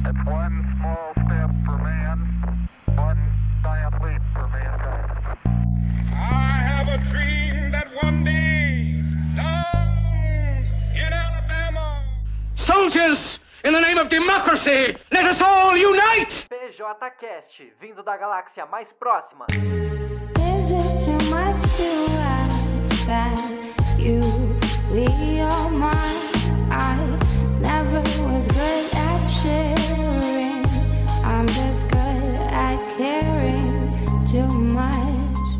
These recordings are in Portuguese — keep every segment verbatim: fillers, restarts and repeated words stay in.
It's one small step for man, one giant leap for mankind. I have a dream that one day, down in Alabama, soldiers, in the name of democracy, let us all unite! P J Cast, vindo da galáxia mais próxima. Is it too much to ask that you be all mine? I never was good at sharing. I'm just good at caring too much.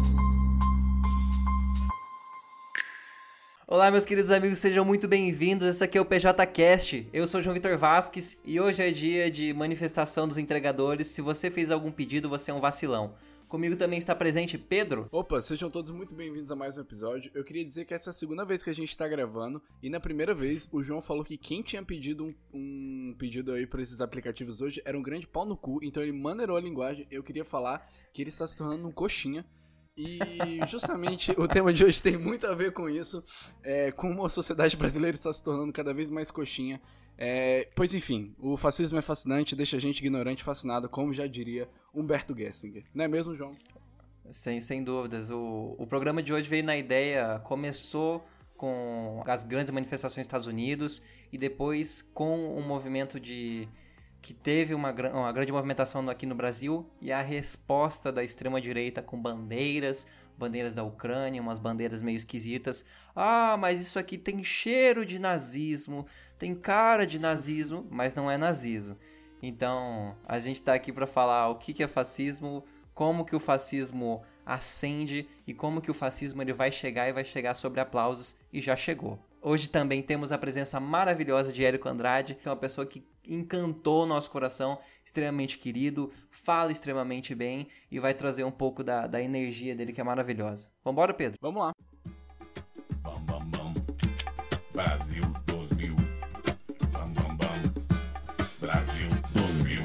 Olá, meus queridos amigos, sejam muito bem-vindos. Esse aqui é o P J Cast. Eu sou o João Vitor Vasques e hoje é dia de manifestação dos entregadores. Se você fez algum pedido, você é um vacilão. Comigo também está presente Pedro. Opa, sejam todos muito bem-vindos a mais um episódio. Eu queria dizer que essa é a segunda vez que a gente está gravando e na primeira vez o João falou que quem tinha pedido um, um pedido aí por esses aplicativos hoje era um grande pau no cu, então ele maneirou a linguagem. Eu queria falar que ele está se tornando um coxinha. E justamente o tema de hoje tem muito a ver com isso, é, como a sociedade brasileira está se tornando cada vez mais coxinha. É, pois enfim, o fascismo é fascinante, deixa a gente ignorante e fascinado, como já diria Humberto Gessinger. Não é mesmo, João? Sem, sem dúvidas. O, o programa de hoje veio na ideia, começou com as grandes manifestações nos Estados Unidos e depois com um movimento de... que teve uma, uma grande movimentação aqui no Brasil e a resposta da extrema-direita com bandeiras, bandeiras da Ucrânia, umas bandeiras meio esquisitas. Ah, mas isso aqui tem cheiro de nazismo, tem cara de nazismo, mas não é nazismo. Então, a gente tá aqui para falar o que que é fascismo, como que o fascismo ascende e como que o fascismo ele vai chegar e vai chegar sobre aplausos e já chegou. Hoje também temos a presença maravilhosa de Érico Andrade, que é uma pessoa que encantou nosso coração, extremamente querido, fala extremamente bem e vai trazer um pouco da, da energia dele que é maravilhosa. Vambora, Pedro? Vamos lá. Bam, bam, bam. Brasil dois mil. Bam, bam, bam. Brasil dois mil.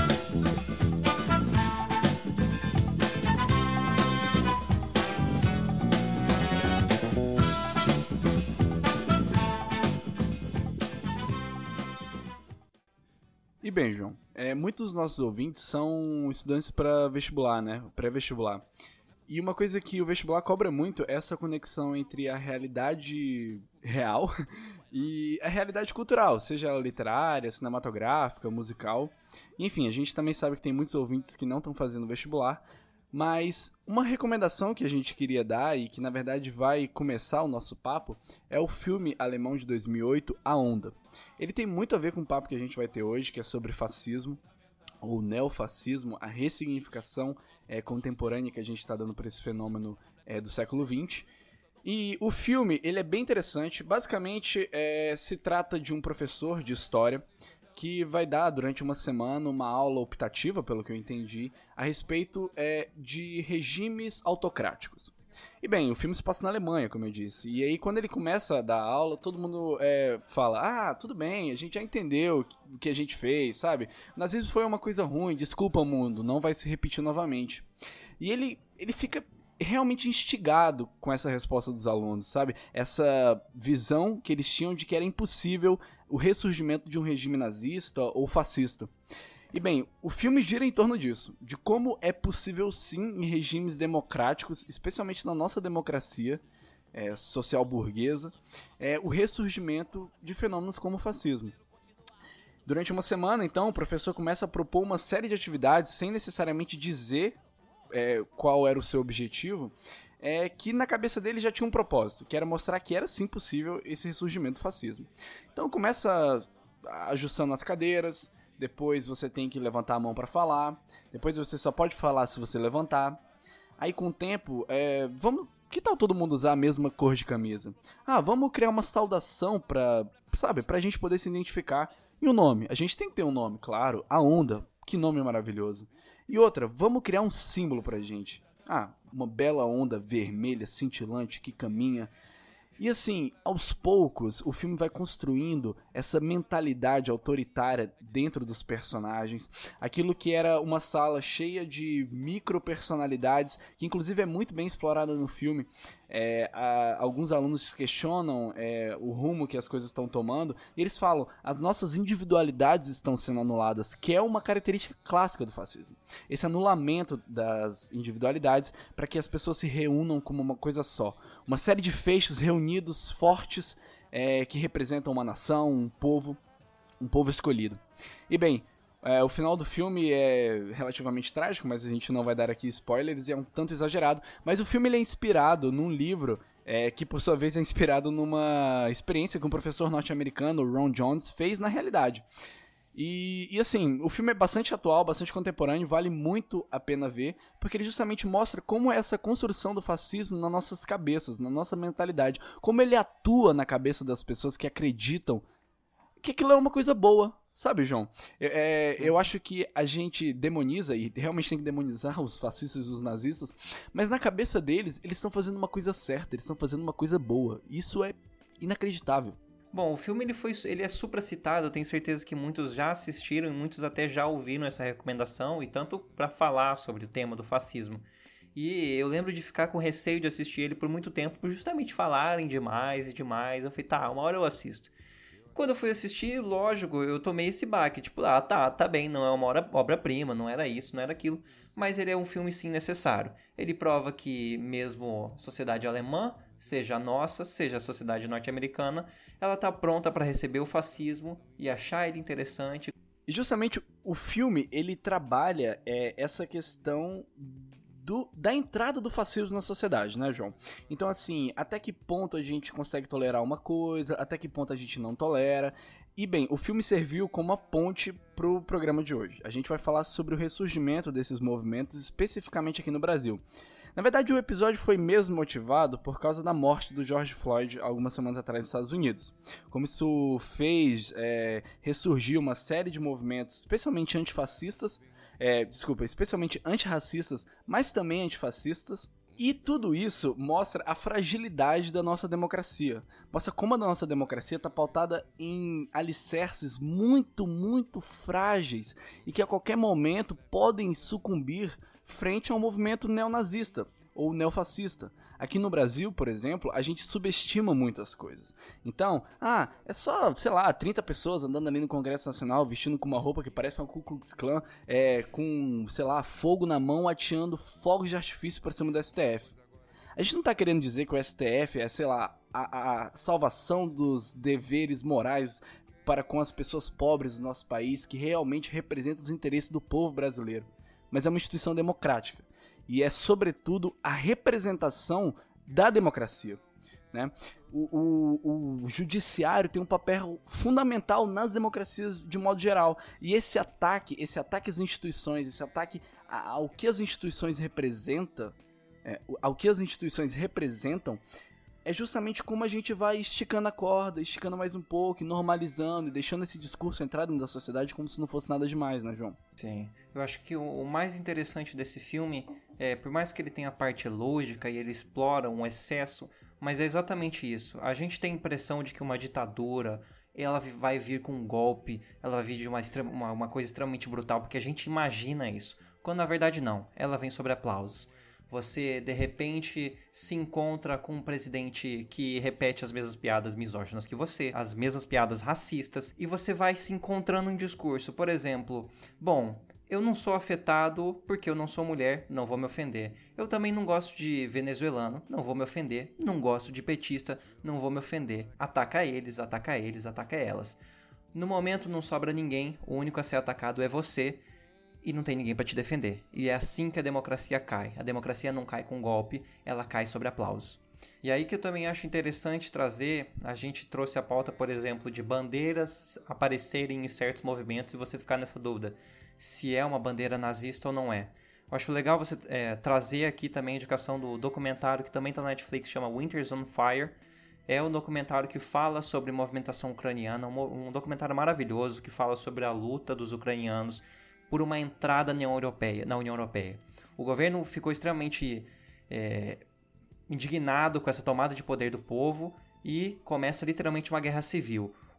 E bem, João, é, muitos dos nossos ouvintes são estudantes para vestibular, né? Pré-vestibular. E uma coisa que o vestibular cobra muito é essa conexão entre a realidade real e a realidade cultural, seja ela literária, cinematográfica, musical. Enfim, a gente também sabe que tem muitos ouvintes que não estão fazendo vestibular, mas uma recomendação que a gente queria dar e que na verdade vai começar o nosso papo é o filme alemão de dois mil e oito, A Onda. Ele tem muito a ver com o papo que a gente vai ter hoje, que é sobre fascismo, ou neofascismo, a ressignificação é, contemporânea que a gente está dando para esse fenômeno é, do século vinte. E o filme ele é bem interessante, basicamente é, se trata de um professor de história que vai dar durante uma semana uma aula optativa, pelo que eu entendi, a respeito é, de regimes autocráticos. E bem, o filme se passa na Alemanha, como eu disse, e aí quando ele começa a dar aula, todo mundo é, fala, ah, tudo bem, a gente já entendeu o que a gente fez, sabe? O nazismo foi uma coisa ruim, desculpa mundo, não vai se repetir novamente. E ele, ele fica realmente instigado com essa resposta dos alunos, sabe? Essa visão que eles tinham de que era impossível o ressurgimento de um regime nazista ou fascista. E bem, o filme gira em torno disso, de como é possível sim em regimes democráticos, especialmente na nossa democracia é, social burguesa, é, o ressurgimento de fenômenos como o fascismo. Durante uma semana, então, o professor começa a propor uma série de atividades sem necessariamente dizer é, qual era o seu objetivo, é, que na cabeça dele já tinha um propósito, que era mostrar que era sim possível esse ressurgimento do fascismo. Então começa ajustando as cadeiras, depois você tem que levantar a mão para falar, depois você só pode falar se você levantar. Aí com o tempo, é, vamos, que tal todo mundo usar a mesma cor de camisa? Ah, vamos criar uma saudação pra, sabe, pra gente poder se identificar. E o nome? A gente tem que ter um nome, claro, A Onda, que nome maravilhoso. E outra, vamos criar um símbolo pra gente. Ah, uma bela onda vermelha, cintilante, que caminha. E assim, aos poucos, o filme vai construindo essa mentalidade autoritária dentro dos personagens, aquilo que era uma sala cheia de micro-personalidades, que inclusive é muito bem explorada no filme. É, a, alguns alunos questionam é, o rumo que as coisas estão tomando, e eles falam, as nossas individualidades estão sendo anuladas, que é uma característica clássica do fascismo. Esse anulamento das individualidades para que as pessoas se reúnam como uma coisa só. Uma série de feixes reunidos, fortes, é, que representam uma nação, um povo, um povo escolhido. E bem, É, o final do filme é relativamente trágico, mas a gente não vai dar aqui spoilers, e é um tanto exagerado. Mas o filme ele é inspirado num livro é, que, por sua vez, é inspirado numa experiência que um professor norte-americano, Ron Jones, fez na realidade. E, e assim, o filme é bastante atual, bastante contemporâneo, vale muito a pena ver, porque ele justamente mostra como é essa construção do fascismo nas nossas cabeças, na nossa mentalidade, como ele atua na cabeça das pessoas que acreditam que aquilo é uma coisa boa. Sabe, João, é, eu acho que a gente demoniza, e realmente tem que demonizar os fascistas e os nazistas, mas na cabeça deles, eles estão fazendo uma coisa certa, eles estão fazendo uma coisa boa. Isso é inacreditável. Bom, o filme ele foi, ele é supracitado, eu tenho certeza que muitos já assistiram e muitos até já ouviram essa recomendação, e tanto para falar sobre o tema do fascismo. E eu lembro de ficar com receio de assistir ele por muito tempo, por justamente falarem demais e demais. Eu falei, tá, uma hora eu assisto. Quando eu fui assistir, lógico, eu tomei esse baque, tipo, ah, tá, tá bem, não é uma obra-prima, não era isso, não era aquilo, mas ele é um filme sim necessário. Ele prova que mesmo a sociedade alemã, seja a nossa, seja a sociedade norte-americana, ela tá pronta para receber o fascismo e achar ele interessante. E justamente o filme, ele trabalha é, essa questão Do, da entrada do fascismo na sociedade, né, João? Então, assim, até que ponto a gente consegue tolerar uma coisa, até que ponto a gente não tolera. E, bem, o filme serviu como uma ponte pro programa de hoje. A gente vai falar sobre o ressurgimento desses movimentos, especificamente aqui no Brasil. Na verdade, o episódio foi mesmo motivado por causa da morte do George Floyd algumas semanas atrás nos Estados Unidos. Como isso fez é, ressurgir uma série de movimentos, especialmente antifascistas, É, desculpa, especialmente antirracistas, mas também antifascistas. E tudo isso mostra a fragilidade da nossa democracia. Mostra como a nossa democracia está pautada em alicerces muito, muito frágeis e que a qualquer momento podem sucumbir frente a um movimento neonazista ou neofascista. Aqui no Brasil, por exemplo, a gente subestima muitas coisas. Então, ah, é só, sei lá, trinta pessoas andando ali no Congresso Nacional, vestindo com uma roupa que parece uma Ku Klux Klan, é, com, sei lá, fogo na mão, ateando fogos de artifício para cima do S T F. A gente não tá querendo dizer que o S T F é, sei lá, a, a salvação dos deveres morais para com as pessoas pobres do nosso país, que realmente representam os interesses do povo brasileiro. Mas é uma instituição democrática. E é, sobretudo, a representação da democracia, né? O, o, o judiciário tem um papel fundamental nas democracias de modo geral. E esse ataque, esse ataque às instituições, esse ataque ao que as instituições representam, é, ao que as instituições representam, é justamente como a gente vai esticando a corda, esticando mais um pouco, normalizando e deixando esse discurso entrar dentro da sociedade como se não fosse nada demais, né, João? Sim. Eu acho que o, o mais interessante desse filme, é, por mais que ele tenha a parte lógica e ele explora um excesso, mas é exatamente isso. A gente tem a impressão de que uma ditadura, ela vai vir com um golpe, ela vai vir de uma, uma, uma coisa extremamente brutal, porque a gente imagina isso, quando na verdade não. Ela vem sobre aplausos. Você, de repente, se encontra com um presidente que repete as mesmas piadas misóginas que você, as mesmas piadas racistas, e você vai se encontrando em discurso. Por exemplo, bom, eu não sou afetado porque eu não sou mulher, não vou me ofender. Eu também não gosto de venezuelano, não vou me ofender. Não gosto de petista, não vou me ofender. Ataca eles, ataca eles, ataca elas. No momento não sobra ninguém, o único a ser atacado é você. E não tem ninguém para te defender. E é assim que a democracia cai. A democracia não cai com golpe, ela cai sobre aplausos. E aí que eu também acho interessante trazer, a gente trouxe a pauta, por exemplo, de bandeiras aparecerem em certos movimentos e você ficar nessa dúvida, se é uma bandeira nazista ou não é. Eu acho legal você é, trazer aqui também a indicação do documentário que também está na Netflix, chama Winters on Fire. É um documentário que fala sobre movimentação ucraniana, um, um documentário maravilhoso que fala sobre a luta dos ucranianos por uma entrada na União Europeia. Na União Europeia. O governo ficou extremamente é, indignado com essa tomada de poder do povo e começa literalmente uma guerra civil.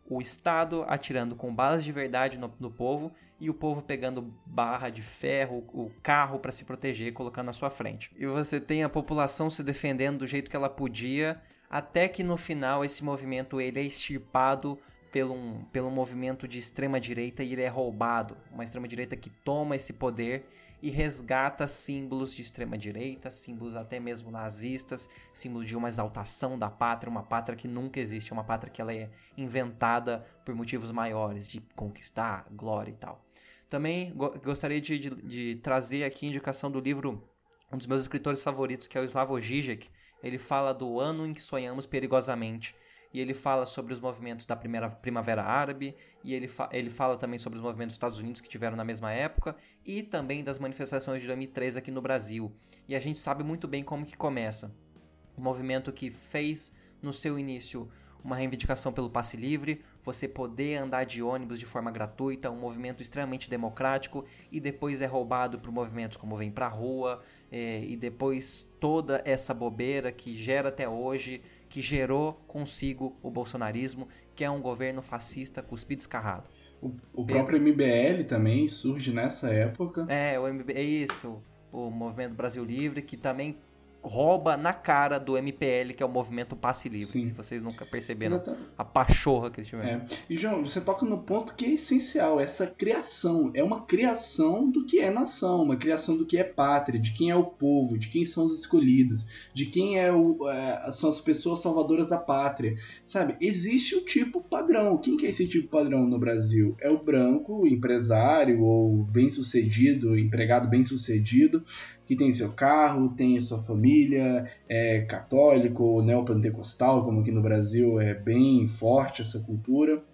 o Estado atirando com balas de verdade no, no povo e o povo pegando barra de ferro, o carro para se proteger, colocando na sua frente. E você tem a população se defendendo do jeito que ela podia, até que no final esse movimento ele é extirpado pelo um, pelo um movimento de extrema-direita e ele é roubado. Uma extrema-direita que toma esse poder e resgata símbolos de extrema-direita, símbolos até mesmo nazistas, símbolos de uma exaltação da pátria, uma pátria que nunca existe, uma pátria que ela é inventada por motivos maiores, de conquistar, glória e tal. Também go- gostaria de, de, de trazer aqui a indicação do livro, um dos meus escritores favoritos, que é o Slavoj Žižek. Ele fala do ano em que sonhamos perigosamente, e ele fala sobre os movimentos da primeira Primavera Árabe, e ele, fa- ele fala também sobre os movimentos dos Estados Unidos que tiveram na mesma época, e também das manifestações de dois mil e treze aqui no Brasil. E a gente sabe muito bem como que começa. Um movimento que fez, no seu início, uma reivindicação pelo passe livre, você poder andar de ônibus de forma gratuita, um movimento extremamente democrático, e depois é roubado por movimentos como Vem Pra Rua, é, e depois toda essa bobeira que gera até hoje, que gerou consigo o bolsonarismo, que é um governo fascista cuspido escarrado. O, o próprio M B L também surge nessa época. É, o M B L, é isso, o Movimento Brasil Livre, que também rouba na cara do M P L, que é o Movimento Passe Livre. Sim. Se vocês nunca perceberam Exatamente. a pachorra que eles tiveram. É. E, João, você toca no ponto que é essencial, essa criação. É uma criação do que é nação, uma criação do que é pátria, de quem é o povo, de quem são os escolhidos, de quem é o, é, são as pessoas salvadoras da pátria. Sabe, existe o tipo padrão. Quem que é esse tipo padrão no Brasil? É o branco, o empresário ou bem-sucedido, empregado bem-sucedido, que tem seu carro, tem a sua família, é católico ou neopentecostal, como aqui no Brasil é bem forte essa cultura.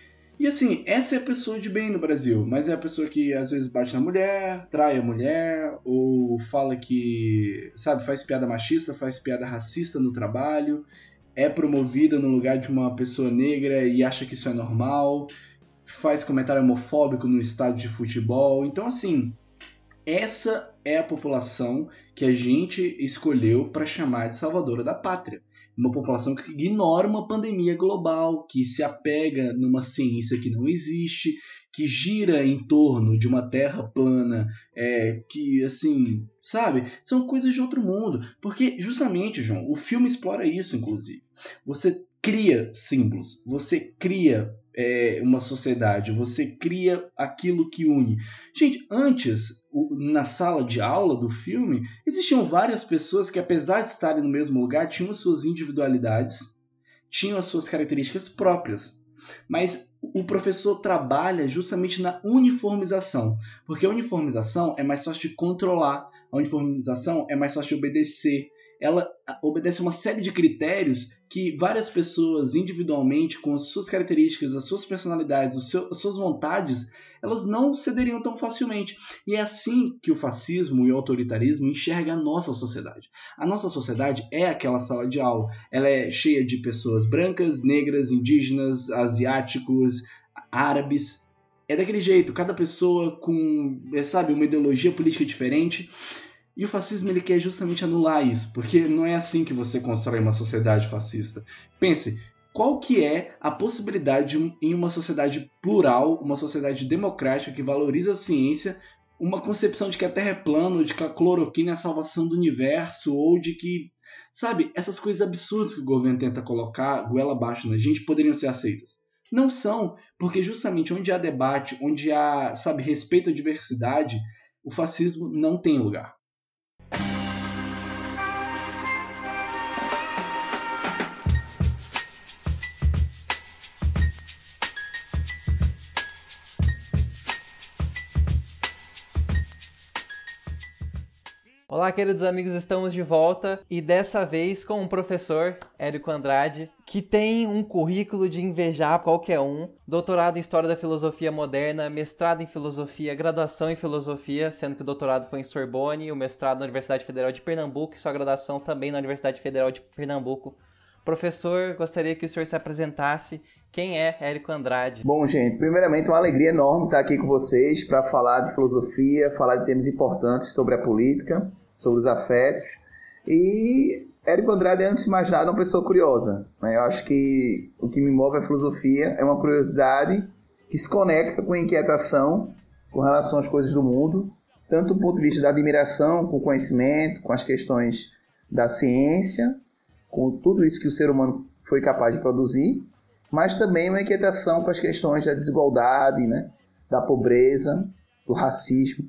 E assim, essa é a pessoa de bem no Brasil, mas é a pessoa que às vezes bate na mulher, trai a mulher, ou fala que, sabe, faz piada machista, faz piada racista no trabalho, é promovida no lugar de uma pessoa negra e acha que isso é normal, faz comentário homofóbico no estádio de futebol. Então assim, essa é a população que a gente escolheu para chamar de salvadora da pátria. Uma população que ignora uma pandemia global, que se apega numa ciência que não existe, que gira em torno de uma terra plana, é, que, assim, sabe? São coisas de outro mundo. Porque, justamente, João, o filme explora isso, inclusive. Você cria símbolos, você cria é, uma sociedade, você cria aquilo que une. Gente, antes, o, na sala de aula do filme, existiam várias pessoas que, apesar de estarem no mesmo lugar, tinham suas individualidades, tinham as suas características próprias. Mas o professor trabalha justamente na uniformização, porque a uniformização é mais fácil de controlar, a uniformização é mais fácil de obedecer. Ela obedece a uma série de critérios que várias pessoas individualmente, com as suas características, as suas personalidades, os seus, as suas vontades, elas não cederiam tão facilmente. E é assim que o fascismo e o autoritarismo enxergam a nossa sociedade. A nossa sociedade é aquela sala de aula. Ela é cheia de pessoas brancas, negras, indígenas, asiáticos, árabes. É daquele jeito, cada pessoa com, sabe, uma ideologia política diferente. E o fascismo ele quer justamente anular isso, porque não é assim que você constrói uma sociedade fascista. Pense, qual que é a possibilidade de, em uma sociedade plural, uma sociedade democrática que valoriza a ciência, uma concepção de que a Terra é plana, de que a cloroquina é a salvação do universo, ou de que, sabe, essas coisas absurdas que o governo tenta colocar goela abaixo na gente poderiam ser aceitas? Não são, porque justamente onde há debate, onde há, sabe, respeito à diversidade, o fascismo não tem lugar. Olá, queridos amigos, estamos de volta e dessa vez com o professor Érico Andrade, que tem um currículo de invejar qualquer um, doutorado em História da Filosofia Moderna, mestrado em Filosofia, graduação em Filosofia, sendo que o doutorado foi em Sorbonne, o mestrado na Universidade Federal de Pernambuco e sua graduação também na Universidade Federal de Pernambuco. Professor, gostaria que o senhor se apresentasse. Quem é Érico Andrade? Bom, gente, primeiramente uma alegria enorme estar aqui com vocês para falar de filosofia, falar de temas importantes sobre a política, sobre os afetos. E Érico Andrade é, antes de mais nada, uma pessoa curiosa, né? Eu acho que o que me move a filosofia é uma curiosidade que se conecta com a inquietação com relação às coisas do mundo, tanto do ponto de vista da admiração com o conhecimento, com as questões da ciência, com tudo isso que o ser humano foi capaz de produzir, mas também uma inquietação com as questões da desigualdade, né? Da pobreza, do racismo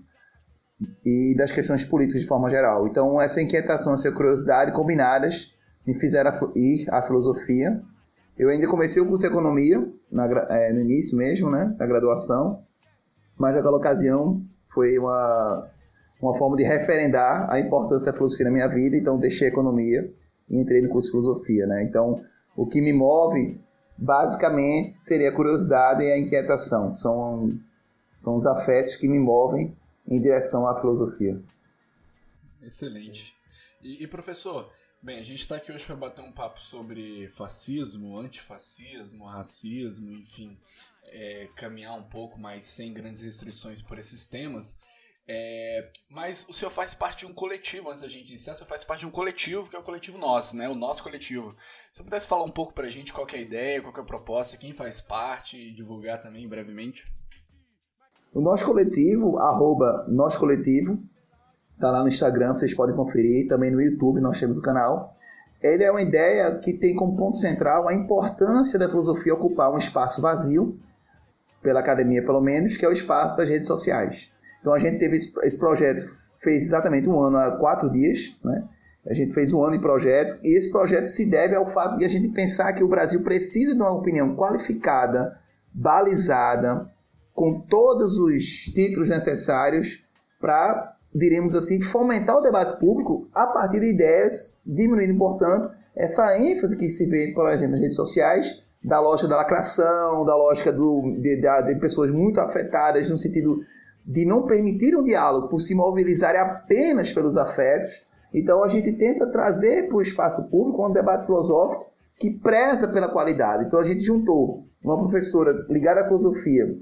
e das questões políticas de forma geral. Então, essa inquietação, essa curiosidade combinadas me fizeram ir à filosofia. Eu ainda comecei o curso de economia na, é, no início mesmo, né, na graduação, mas naquela ocasião foi uma, uma forma de referendar a importância da filosofia na minha vida, então deixei a economia e entrei no curso de filosofia, né? Então, o que me move, basicamente, seria a curiosidade e a inquietação. São, são os afetos que me movem em direção à filosofia. Excelente. E, e professor, bem, a gente está aqui hoje para bater um papo sobre fascismo, antifascismo, racismo, enfim, é, caminhar um pouco, mas sem grandes restrições por esses temas. É, mas o senhor faz parte de um coletivo, antes da gente iniciar, o senhor faz parte de um coletivo, que é o coletivo nosso, né? O nosso coletivo. Se você pudesse falar um pouco pra gente qual que é a ideia, qual que é a proposta, quem faz parte e divulgar também brevemente. O nosso coletivo, arroba nosso coletivo, tá lá no Instagram, vocês podem conferir, também no YouTube nós temos o canal. Ele é uma ideia que tem como ponto central a importância da filosofia ocupar um espaço vazio, pela academia pelo menos, que é o espaço das redes sociais. Então a gente teve esse, esse projeto, fez exatamente um ano há quatro dias, né? A gente fez um ano de projeto, e esse projeto se deve ao fato de a gente pensar que o Brasil precisa de uma opinião qualificada, balizada, com todos os títulos necessários para, diremos assim, fomentar o debate público a partir de ideias, diminuindo, portanto, essa ênfase que se vê, por exemplo, nas redes sociais, da lógica da lacração, da lógica do, de, de, de pessoas muito afetadas no sentido de não permitir um diálogo por se mobilizarem apenas pelos afetos. Então a gente tenta trazer para o espaço público um debate filosófico que preza pela qualidade. Então a gente juntou uma professora ligada à filosofia,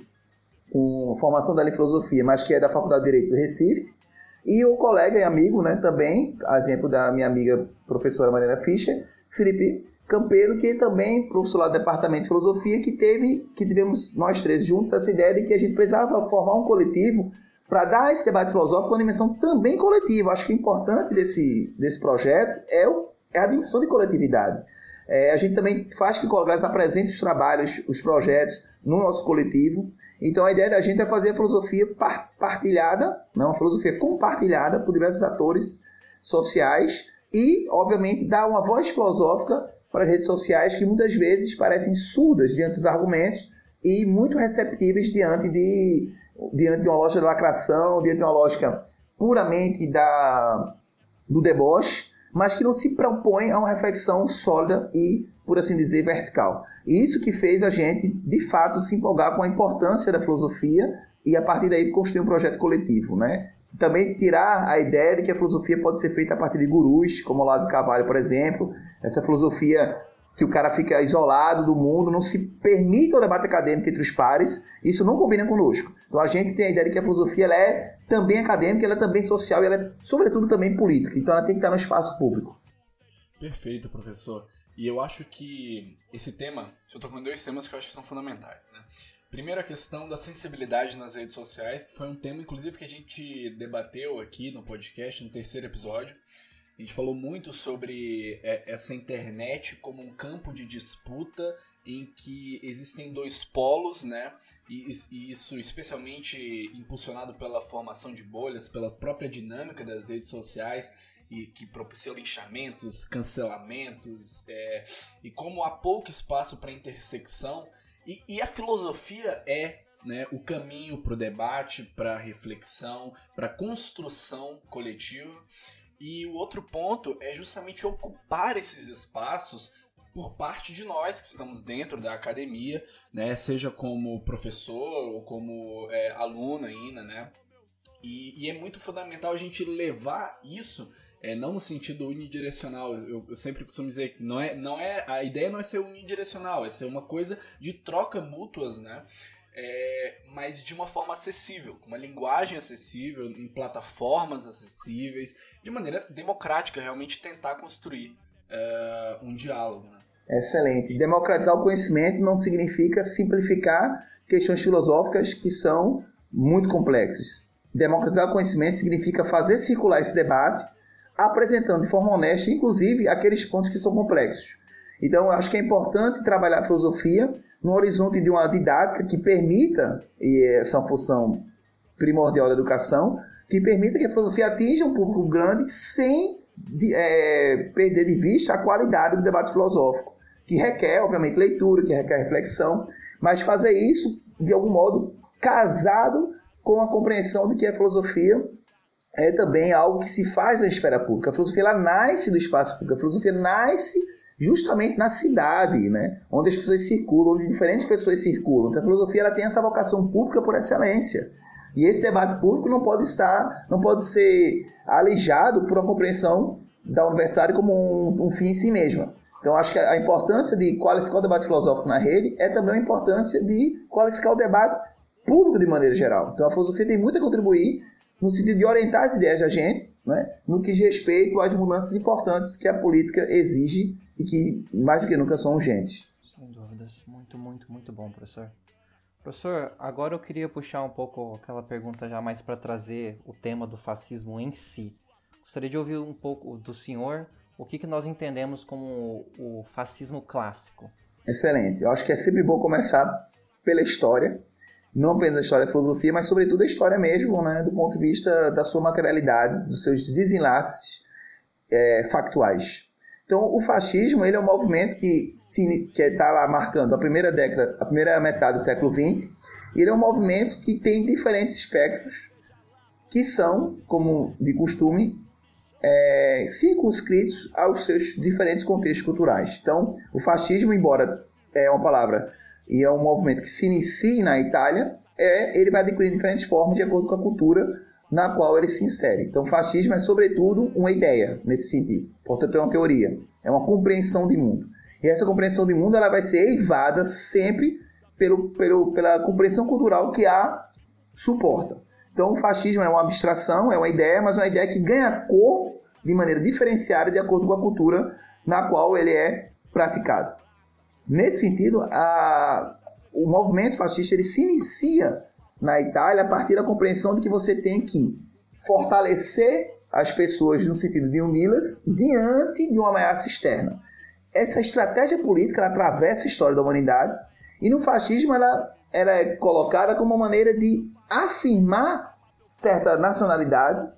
com formação dela em filosofia, mas que é da Faculdade de Direito do Recife, e o colega e amigo, né, também, a exemplo da minha amiga professora Mariana Fischer, Felipe Campeiro, que também professor lá do Departamento de Filosofia, que teve, que tivemos nós três juntos essa ideia de que a gente precisava formar um coletivo para dar esse debate filosófico uma dimensão também coletiva. Acho que o importante desse, desse projeto é, o, é a dimensão de coletividade. É, a gente também faz que colegas apresentem os trabalhos, os projetos no nosso coletivo. Então a ideia da gente é fazer a filosofia partilhada, não, uma filosofia compartilhada por diversos atores sociais e, obviamente, dar uma voz filosófica para as redes sociais que muitas vezes parecem surdas diante dos argumentos e muito receptíveis diante de, diante de uma lógica de lacração, diante de uma lógica puramente da, do deboche, mas que não se propõe a uma reflexão sólida e, por assim dizer, vertical. E isso que fez a gente, de fato, se empolgar com a importância da filosofia e, a partir daí, construir um projeto coletivo, né? Também tirar a ideia de que a filosofia pode ser feita a partir de gurus, como o Olavo de Carvalho, por exemplo. Essa filosofia que o cara fica isolado do mundo, não se permite o debate acadêmico entre os pares, isso não combina conosco. Então a gente tem a ideia de que a filosofia ela é também acadêmica, ela é também social e ela é, sobretudo, também política. Então ela tem que estar no espaço público. Perfeito, professor. E eu acho que esse tema, eu estou com dois temas que eu acho que são fundamentais, né? Primeiro, a questão da sensibilidade nas redes sociais, que foi um tema, inclusive, que a gente debateu aqui no podcast, no terceiro episódio. A gente falou muito sobre essa internet como um campo de disputa em que existem dois polos, né? E isso especialmente impulsionado pela formação de bolhas, pela própria dinâmica das redes sociais, e que propicia linchamentos, cancelamentos, é, e como há pouco espaço para intersecção. E, e a filosofia é, né, o caminho para o debate, para a reflexão, para a construção coletiva. E o outro ponto é justamente ocupar esses espaços por parte de nós que estamos dentro da academia, né, seja como professor ou como é, aluno ainda, né? E, e é muito fundamental a gente levar isso, é, não no sentido unidirecional. Eu, eu sempre costumo dizer que não é, não é, a ideia não é ser unidirecional, é ser uma coisa de troca mútuas, né? é, mas de uma forma acessível, com uma linguagem acessível, em plataformas acessíveis, de maneira democrática, realmente tentar construir é, um diálogo. Né? Excelente. Democratizar o conhecimento não significa simplificar questões filosóficas que são muito complexas. Democratizar o conhecimento significa fazer circular esse debate, apresentando de forma honesta, inclusive, aqueles pontos que são complexos. Então, eu acho que é importante trabalhar a filosofia no horizonte de uma didática que permita, e essa é uma função primordial da educação, que permita que a filosofia atinja um público grande sem de, é, perder de vista a qualidade do debate filosófico, que requer, obviamente, leitura, que requer reflexão, mas fazer isso, de algum modo, casado com a compreensão de que a filosofia é também algo que se faz na esfera pública. A filosofia ela nasce do espaço público, a filosofia nasce justamente na cidade, né? Onde as pessoas circulam, onde diferentes pessoas circulam. Então a filosofia ela tem essa vocação pública por excelência. E esse debate público não pode estar, não pode ser alijado por uma compreensão da universidade como um, um fim em si mesma. Então acho que a importância de qualificar o debate filosófico na rede é também a importância de qualificar o debate público de maneira geral. Então a filosofia tem muito a contribuir no sentido de orientar as ideias da gente, né, no que diz respeito às mudanças importantes que a política exige e que, mais do que nunca, são urgentes. Sem dúvidas. Muito, muito, muito bom, professor. Professor, agora eu queria puxar um pouco aquela pergunta já mais para trazer o tema do fascismo em si. Gostaria de ouvir um pouco do senhor o que, que nós entendemos como o fascismo clássico. Excelente. Eu acho que é sempre bom começar pela história, não apenas a história da filosofia, mas sobretudo a história mesmo, né, do ponto de vista da sua materialidade, dos seus desenlaces é, factuais. Então, o fascismo ele é um movimento que está lá marcando a primeira década, a primeira metade do século vinte, e ele é um movimento que tem diferentes espectros que são, como de costume, é, circunscritos aos seus diferentes contextos culturais. Então, o fascismo, embora é uma palavra e é um movimento que se inicia na Itália, é, ele vai adquirir diferentes formas de acordo com a cultura na qual ele se insere. Então, o fascismo é, sobretudo, uma ideia nesse sentido. Portanto, é uma teoria, é uma compreensão de mundo. E essa compreensão de mundo ela vai ser eivada sempre pelo, pelo, pela compreensão cultural que a suporta. Então, o fascismo é uma abstração, é uma ideia, mas uma ideia que ganha cor de maneira diferenciada de acordo com a cultura na qual ele é praticado. Nesse sentido, a, o movimento fascista ele se inicia na Itália a partir da compreensão de que você tem que fortalecer as pessoas no sentido de uni-las diante de uma ameaça externa. Essa estratégia política ela atravessa a história da humanidade e no fascismo ela, ela é colocada como uma maneira de afirmar certa nacionalidade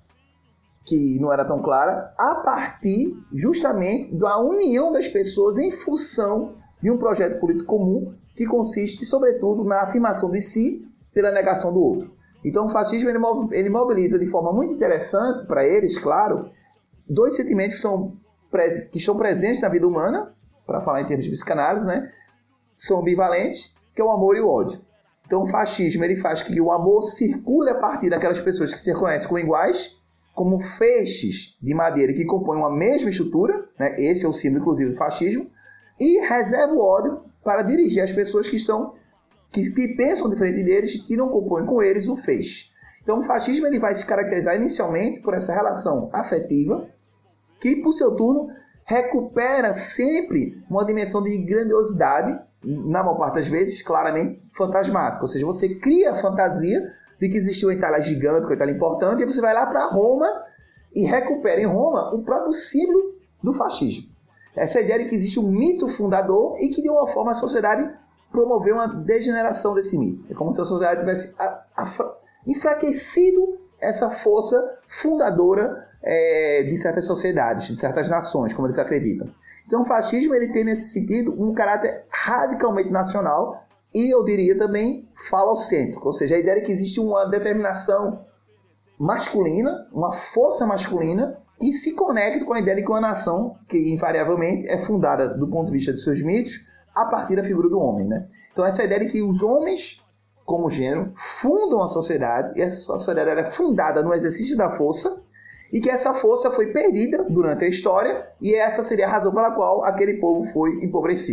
que não era tão clara a partir justamente da união das pessoas em função de um projeto político comum que consiste, sobretudo, na afirmação de si pela negação do outro. Então, o fascismo ele mobiliza de forma muito interessante para eles, claro, dois sentimentos que, são, que estão presentes na vida humana, para falar em termos de psicanálise, né? São ambivalentes, que é o amor e o ódio. Então, o fascismo ele faz que o amor circule a partir daquelas pessoas que se reconhecem como iguais, como feixes de madeira que compõem uma mesma estrutura, né? Esse é o símbolo, inclusive, do fascismo, e reserva o ódio para dirigir as pessoas que estão que, que pensam diferente deles e que não compõem com eles o feixe. Então o fascismo ele vai se caracterizar inicialmente por essa relação afetiva que, por seu turno, recupera sempre uma dimensão de grandiosidade, na maior parte das vezes, claramente fantasmática. Ou seja, você cria a fantasia de que existiu uma Itália gigante, uma Itália importante, e você vai lá para Roma e recupera em Roma o próprio símbolo do fascismo. Essa ideia de que existe um mito fundador e que, de uma forma, a sociedade promoveu uma degeneração desse mito. É como se a sociedade tivesse a, a, enfraquecido essa força fundadora é, de certas sociedades, de certas nações, como eles acreditam. Então, o fascismo ele tem, nesse sentido, um caráter radicalmente nacional e, eu diria também, falocêntrico. Ou seja, a ideia de que existe uma determinação masculina, uma força masculina, que se conecta com a ideia de que uma nação, que invariavelmente é fundada do ponto de vista de seus mitos, a partir da figura do homem, né? Então essa ideia de que os homens, como gênero, fundam a sociedade, e essa sociedade ela é fundada no exercício da força, e que essa força foi perdida durante a história, e essa seria a razão pela qual aquele povo foi empobrecido.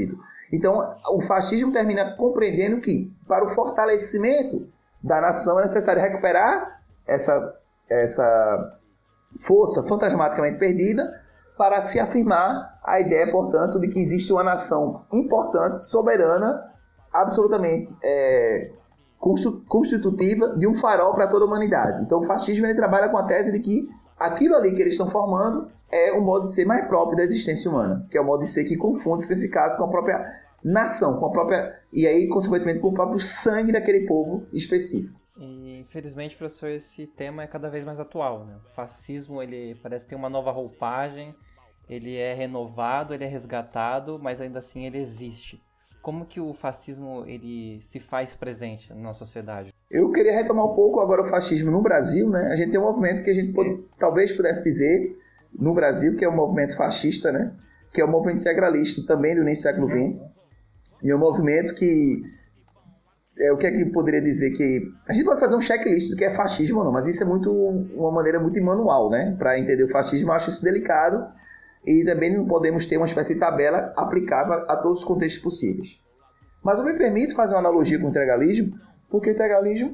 Então, o fascismo termina compreendendo que, para o fortalecimento da nação, é necessário recuperar essa, essa força fantasmaticamente perdida para se afirmar a ideia, portanto, de que existe uma nação importante, soberana, absolutamente é, constitutiva de um farol para toda a humanidade. Então, o fascismo ele trabalha com a tese de que aquilo ali que eles estão formando é o modo de ser mais próprio da existência humana, que é o modo de ser que confunde-se, nesse caso, com a própria nação, com a própria, e aí, consequentemente, com o próprio sangue daquele povo específico. E, infelizmente, professor, esse tema é cada vez mais atual, né? O fascismo, ele parece ter uma nova roupagem, ele é renovado, ele é resgatado, mas ainda assim ele existe. Como que o fascismo ele se faz presente na nossa sociedade? Eu queria retomar um pouco agora o fascismo no Brasil, né? A gente tem um movimento que a gente pode, talvez pudesse dizer no Brasil, que é o movimento fascista, né? Que é o movimento integralista também do início do século vinte. E é um movimento que... É, o que é que eu poderia dizer? Que a gente pode fazer um checklist do que é fascismo ou não, mas isso é muito uma maneira muito manual, né? Para entender o fascismo, eu acho isso delicado. E também não podemos ter uma espécie de tabela aplicável a todos os contextos possíveis. Mas eu me permito fazer uma analogia com o integralismo, porque o integralismo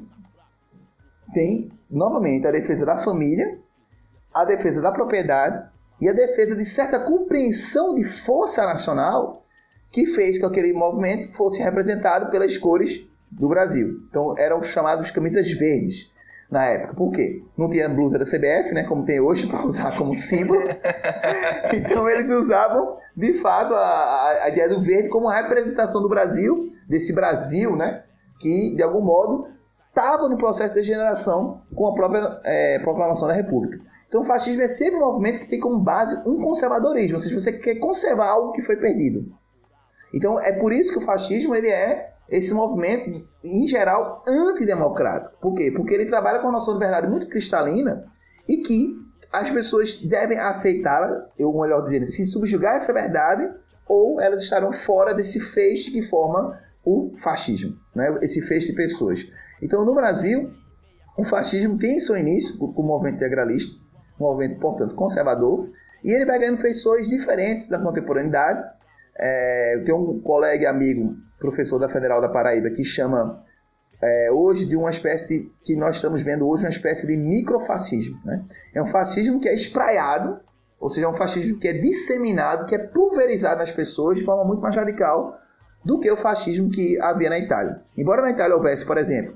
tem, novamente, a defesa da família, a defesa da propriedade e a defesa de certa compreensão de força nacional que fez que aquele movimento fosse representado pelas cores do Brasil. Então, eram chamados camisas verdes na época. Por quê? Não tinha blusa da C B F, né, como tem hoje, para usar como símbolo. Então, eles usavam, de fato, a, a ideia do verde como representação do Brasil, desse Brasil, né, que, de algum modo, estava no processo de degeneração com a própria é, proclamação da República. Então, o fascismo é sempre um movimento que tem como base um conservadorismo, ou seja, você quer conservar algo que foi perdido. Então, é por isso que o fascismo ele é esse movimento, em geral, antidemocrático. Por quê? Porque ele trabalha com a noção de verdade muito cristalina e que as pessoas devem aceitá-la, ou melhor dizendo, se subjugar essa verdade, ou elas estarão fora desse feixe que forma o fascismo, né? Esse feixe de pessoas. Então, no Brasil, o fascismo tem seu início com o movimento integralista, um movimento, portanto, conservador, e ele vai ganhando feições diferentes da contemporaneidade. É, eu tenho um colega e amigo, professor da Federal da Paraíba, que chama é, hoje de uma espécie de, que nós estamos vendo hoje, uma espécie de microfascismo, né? É um fascismo que é espraiado, ou seja, é um fascismo que é disseminado, que é pulverizado nas pessoas de forma muito mais radical do que o fascismo que havia na Itália. Embora na Itália houvesse, por exemplo,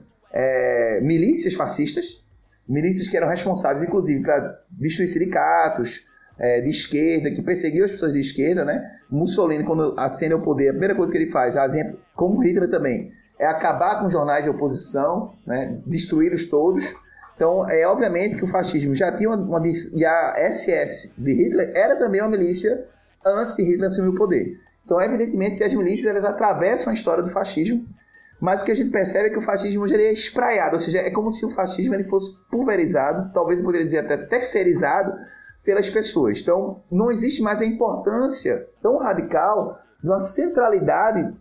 é, milícias fascistas, milícias que eram responsáveis, inclusive, para destruir sindicatos, É, de esquerda, que perseguiu as pessoas de esquerda, né? Mussolini, quando ascende ao poder, a primeira coisa que ele faz, a exemplo, como Hitler também, é acabar com os jornais de oposição, né? Destruí-los todos. Então, é obviamente que o fascismo já tinha uma, uma... E a S S de Hitler era também uma milícia antes de Hitler assumir o poder. Então, é evidentemente que as milícias elas atravessam a história do fascismo, mas o que a gente percebe é que o fascismo já é espraiado, ou seja, é como se o fascismo ele fosse pulverizado, talvez eu poderia dizer até terceirizado, pelas pessoas. Então, não existe mais a importância tão radical de uma centralidade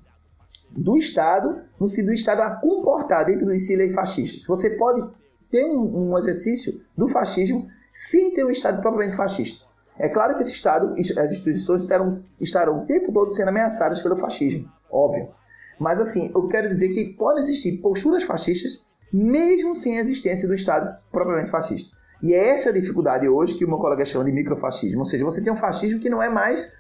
do Estado, no sentido do Estado a comportar dentro de si leis fascistas. Você pode ter um, um exercício do fascismo sem ter um Estado propriamente fascista. É claro que esse Estado, as instituições estarão, estarão o tempo todo sendo ameaçadas pelo fascismo, óbvio. Mas, assim, eu quero dizer que podem existir posturas fascistas mesmo sem a existência do Estado propriamente fascista. E é essa a dificuldade hoje que o meu colega chama de microfascismo. Ou seja, você tem um fascismo que não é mais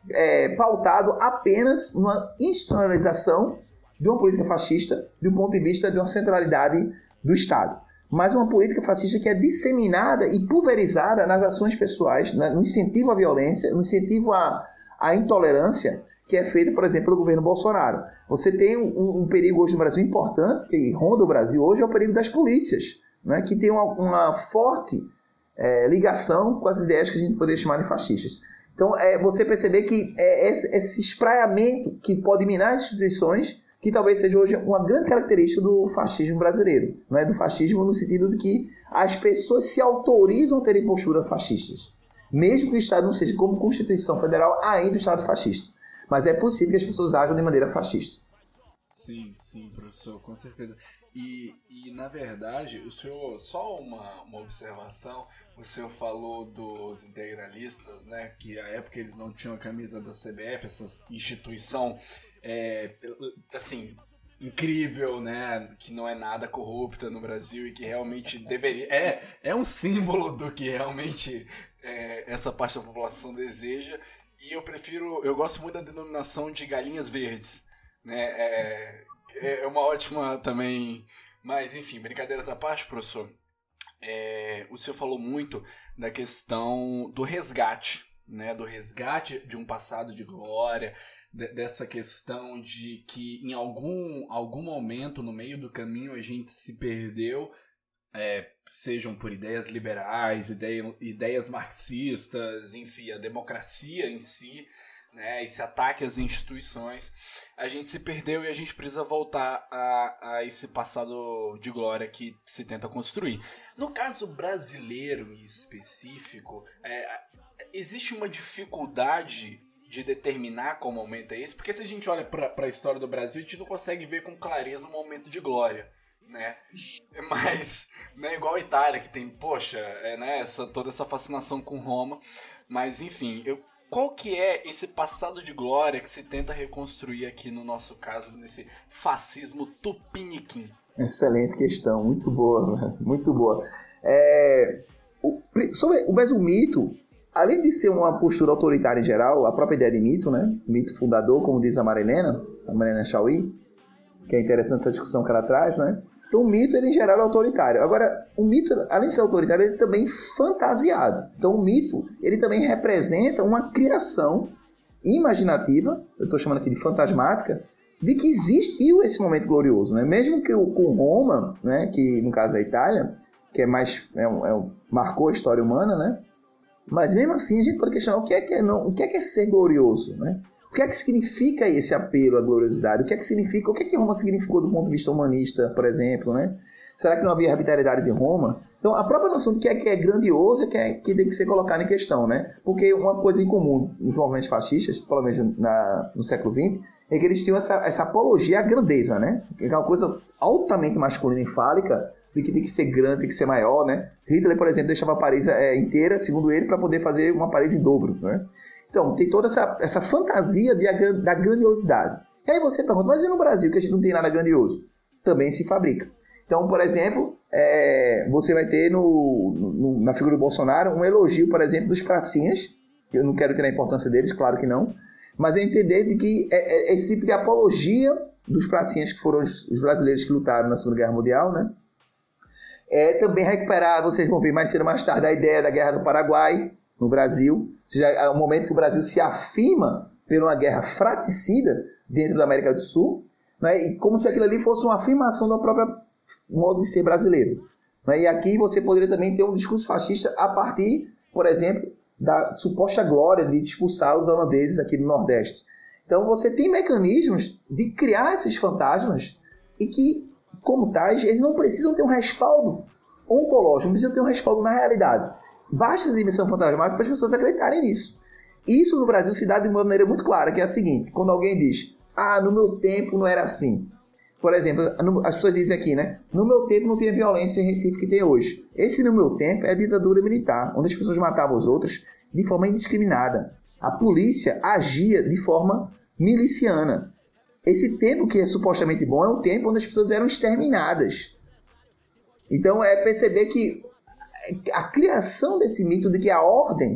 é, pautado apenas numa institucionalização de uma política fascista do ponto de vista de uma centralidade do Estado. Mas uma política fascista que é disseminada e pulverizada nas ações pessoais, né, no incentivo à violência, no incentivo à, à intolerância, que é feito, por exemplo, pelo governo Bolsonaro. Você tem um, um perigo hoje no Brasil importante, que ronda o Brasil hoje, é o perigo das polícias, né, que tem uma, uma forte é, ligação com as ideias que a gente poderia chamar de fascistas. Então, é você perceber que é esse, esse espraiamento que pode minar as instituições, que talvez seja hoje uma grande característica do fascismo brasileiro, né, do fascismo no sentido de que as pessoas se autorizam a terem posturas fascistas, mesmo que o Estado não seja, como Constituição Federal, ainda o Estado fascista. Mas é possível que as pessoas ajam de maneira fascista. Sim, sim, professor, com certeza. E, e na verdade, o senhor, só uma, uma observação, o senhor falou dos integralistas, né, que à época eles não tinham a camisa da C B F, essa instituição é, assim, incrível, né? Que não é nada corrupta no Brasil e que realmente deveria... É, é um símbolo do que realmente é, essa parte da população deseja. E eu prefiro... Eu gosto muito da denominação de galinhas verdes, né? É, é uma ótima também... Mas, enfim, brincadeiras à parte, professor. É, o senhor falou muito da questão do resgate, né? Do resgate de um passado de glória, de, dessa questão de que em algum, algum momento no meio do caminho a gente se perdeu, é, sejam por ideias liberais, ideia, ideias marxistas, enfim, a democracia em si, né, esse ataque às instituições, a gente se perdeu e a gente precisa voltar a, a esse passado de glória que se tenta construir. No caso brasileiro em específico, é, existe uma dificuldade de determinar qual momento é esse, porque se a gente olha para a história do Brasil, a gente não consegue ver com clareza um momento de glória, né? Mas, né, igual a Itália, que tem, poxa, é, né, essa, toda essa fascinação com Roma, mas enfim, eu qual que é esse passado de glória que se tenta reconstruir aqui no nosso caso, nesse fascismo tupiniquim? Excelente questão, muito boa, muito boa. É, o, sobre, mas o mito, além de ser uma postura autoritária em geral, a própria ideia de mito, né? Mito fundador, como diz a Marilena, a Marilena Chauí, que é interessante essa discussão que ela traz, né? Então o mito, ele, em geral, é autoritário. Agora, o mito, além de ser autoritário, ele é também fantasiado. Então o mito, ele também representa uma criação imaginativa, eu estou chamando aqui de fantasmática, de que existiu esse momento glorioso, né? Mesmo que o, com Roma, né, que no caso é a Itália, que é mais, é um, é um, marcou a história humana, né? Mas mesmo assim a gente pode questionar o que é que é, não, o que é, que é ser glorioso, né? O que é que significa esse apelo à gloriosidade? O que é que significa, o que é que Roma significou do ponto de vista humanista, por exemplo, né? Será que não havia arbitrariedades em Roma? Então, a própria noção do que é que é grandioso é que, é, que tem que ser colocada em questão, né? Porque uma coisa em comum nos movimentos fascistas, pelo menos na, no século vinte, é que eles tinham essa, essa apologia à grandeza, né? Que é uma coisa altamente masculina e fálica, de que tem que ser grande, tem que ser maior, né? Hitler, por exemplo, deixava Paris é, inteira, segundo ele, para poder fazer uma Paris em dobro, né? Então, tem toda essa, essa fantasia de, da grandiosidade. E aí você pergunta, mas e no Brasil, que a gente não tem nada grandioso? Também se fabrica. Então, por exemplo, é, você vai ter no, no, na figura do Bolsonaro um elogio, por exemplo, dos pracinhas, que eu não quero tirar a importância deles, claro que não, mas é entender de que é, é esse tipo de apologia dos pracinhas, que foram os, os brasileiros que lutaram na Segunda Guerra Mundial, né? É também recuperar, vocês vão ver mais cedo ou mais tarde, a ideia da Guerra do Paraguai no Brasil, ou seja, é o momento que o Brasil se afirma por uma guerra fratricida dentro da América do Sul, né? E como se aquilo ali fosse uma afirmação do próprio modo de ser brasileiro, né? E aqui você poderia também ter um discurso fascista a partir, por exemplo, da suposta glória de expulsar os holandeses aqui no Nordeste. Então você tem mecanismos de criar esses fantasmas e que, como tais, eles não precisam ter um respaldo ontológico, não precisam ter um respaldo na realidade. Basta essa dimensão fantasmática para as pessoas acreditarem nisso. Isso no Brasil se dá de uma maneira muito clara, que é a seguinte: quando alguém diz, ah, no meu tempo não era assim. Por exemplo, as pessoas dizem aqui, né? No meu tempo não tinha violência em Recife que tem hoje. Esse no meu tempo é a ditadura militar, onde as pessoas matavam os outros de forma indiscriminada. A polícia agia de forma miliciana. Esse tempo que é supostamente bom é um tempo onde as pessoas eram exterminadas. Então é perceber que a criação desse mito de que a ordem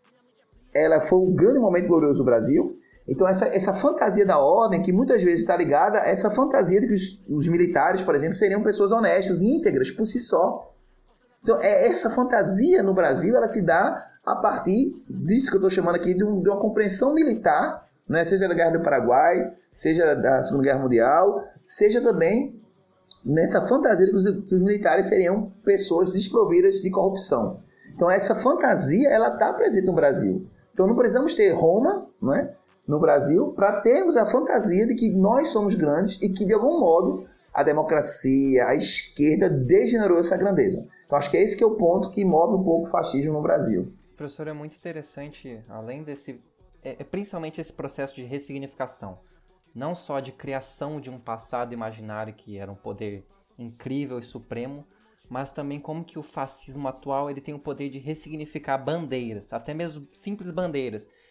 ela foi um grande momento glorioso do Brasil. Então essa, essa fantasia da ordem, que muitas vezes está ligada a essa fantasia de que os, os militares, por exemplo, seriam pessoas honestas, íntegras, por si só. Então é, essa fantasia no Brasil, ela se dá a partir disso que eu estou chamando aqui de, um, de uma compreensão militar, né? Seja da Guerra do Paraguai, seja da Segunda Guerra Mundial, seja também nessa fantasia de que os, que os militares seriam pessoas desprovidas de corrupção. Então essa fantasia, ela está presente no Brasil. Então não precisamos ter Roma, não é? No Brasil, para termos a fantasia de que nós somos grandes e que, de algum modo, a democracia, a esquerda degenerou essa grandeza. Então, acho que é esse que é o ponto que move um pouco o fascismo no Brasil. Professor, é muito interessante, além desse... É, é principalmente esse processo de ressignificação. Não só de criação de um passado imaginário que era um poder incrível e supremo, mas também como que o fascismo atual ele tem o poder de ressignificar bandeiras, até mesmo simples bandeiras,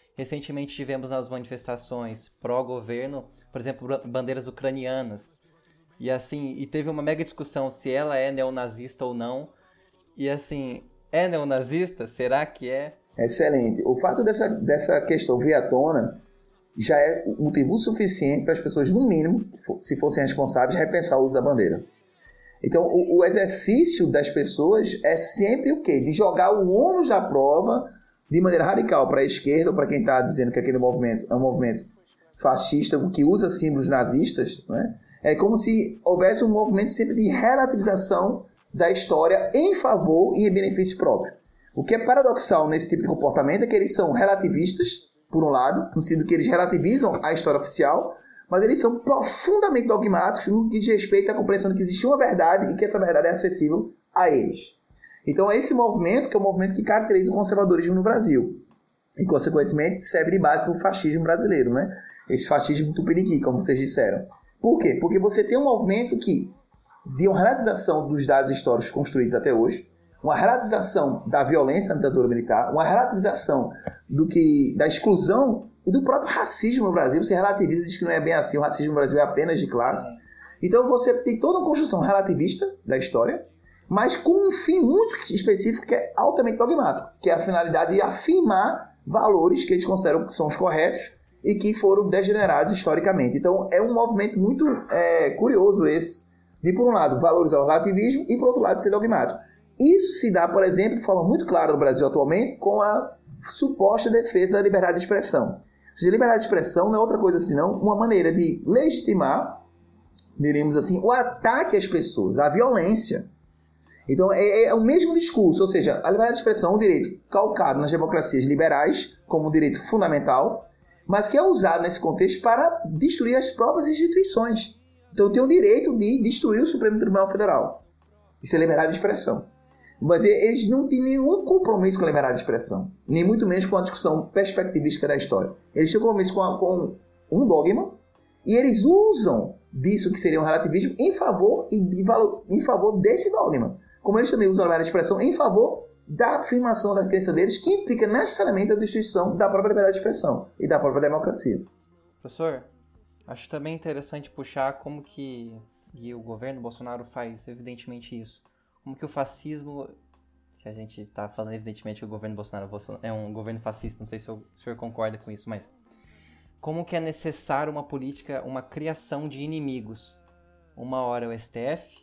Recentemente tivemos nas manifestações pró-governo, por exemplo, bandeiras ucranianas. E assim, e teve uma mega discussão se ela é neonazista ou não. E assim, é neonazista? Será que é? Excelente. O fato dessa, dessa questão vir à tona já é motivo suficiente para as pessoas, no mínimo, se fossem responsáveis, repensar o uso da bandeira. Então, o, o exercício das pessoas é sempre o quê? De jogar o ônus da prova de maneira radical para a esquerda, ou para quem está dizendo que aquele movimento é um movimento fascista, que usa símbolos nazistas, né? É como se houvesse um movimento sempre de relativização da história em favor e em benefício próprio. O que é paradoxal nesse tipo de comportamento é que eles são relativistas, por um lado, no sentido que eles relativizam a história oficial, mas eles são profundamente dogmáticos no que diz respeito à compreensão de que existe uma verdade e que essa verdade é acessível a eles. Então é esse movimento que é o movimento que caracteriza o conservadorismo no Brasil. E, consequentemente, serve de base para o fascismo brasileiro, né? Esse fascismo tupiniquim, como vocês disseram. Por quê? Porque você tem um movimento que, de uma relativização dos dados históricos construídos até hoje, uma relativização da violência na ditadura militar, uma relativização do que, da exclusão e do próprio racismo no Brasil. Você relativiza e diz que não é bem assim, o racismo no Brasil é apenas de classe. Então você tem toda uma construção relativista da história, mas com um fim muito específico que é altamente dogmático, que é a finalidade de afirmar valores que eles consideram que são os corretos e que foram degenerados historicamente. Então é um movimento muito é, curioso esse, de por um lado valorizar o relativismo e por outro lado ser dogmático. Isso se dá, por exemplo, de forma muito clara no Brasil atualmente com a suposta defesa da liberdade de expressão. Ou seja, liberdade de expressão não é outra coisa senão uma maneira de legitimar, diríamos assim, o ataque às pessoas, a violência. Então é, é o mesmo discurso, ou seja, a liberdade de expressão é um direito calcado nas democracias liberais como um direito fundamental, mas que é usado nesse contexto para destruir as próprias instituições. Então tem o direito de destruir o Supremo Tribunal Federal. Isso é liberdade de expressão. Mas eles não têm nenhum compromisso com a liberdade de expressão, nem muito menos com a discussão perspectivística da história. Eles têm compromisso com, a, com um dogma e eles usam disso que seria um relativismo em favor, e de valor, em favor desse dogma. Como eles também usam a liberdade de expressão em favor da afirmação da crença deles, que implica necessariamente a destruição da própria liberdade de expressão e da própria democracia. Professor, acho também interessante puxar como que e o governo Bolsonaro faz evidentemente isso. Como que o fascismo, se a gente está falando evidentemente que o governo Bolsonaro é um governo fascista, não sei se o senhor concorda com isso, mas como que é necessário uma política, uma criação de inimigos? Uma hora é o S T F,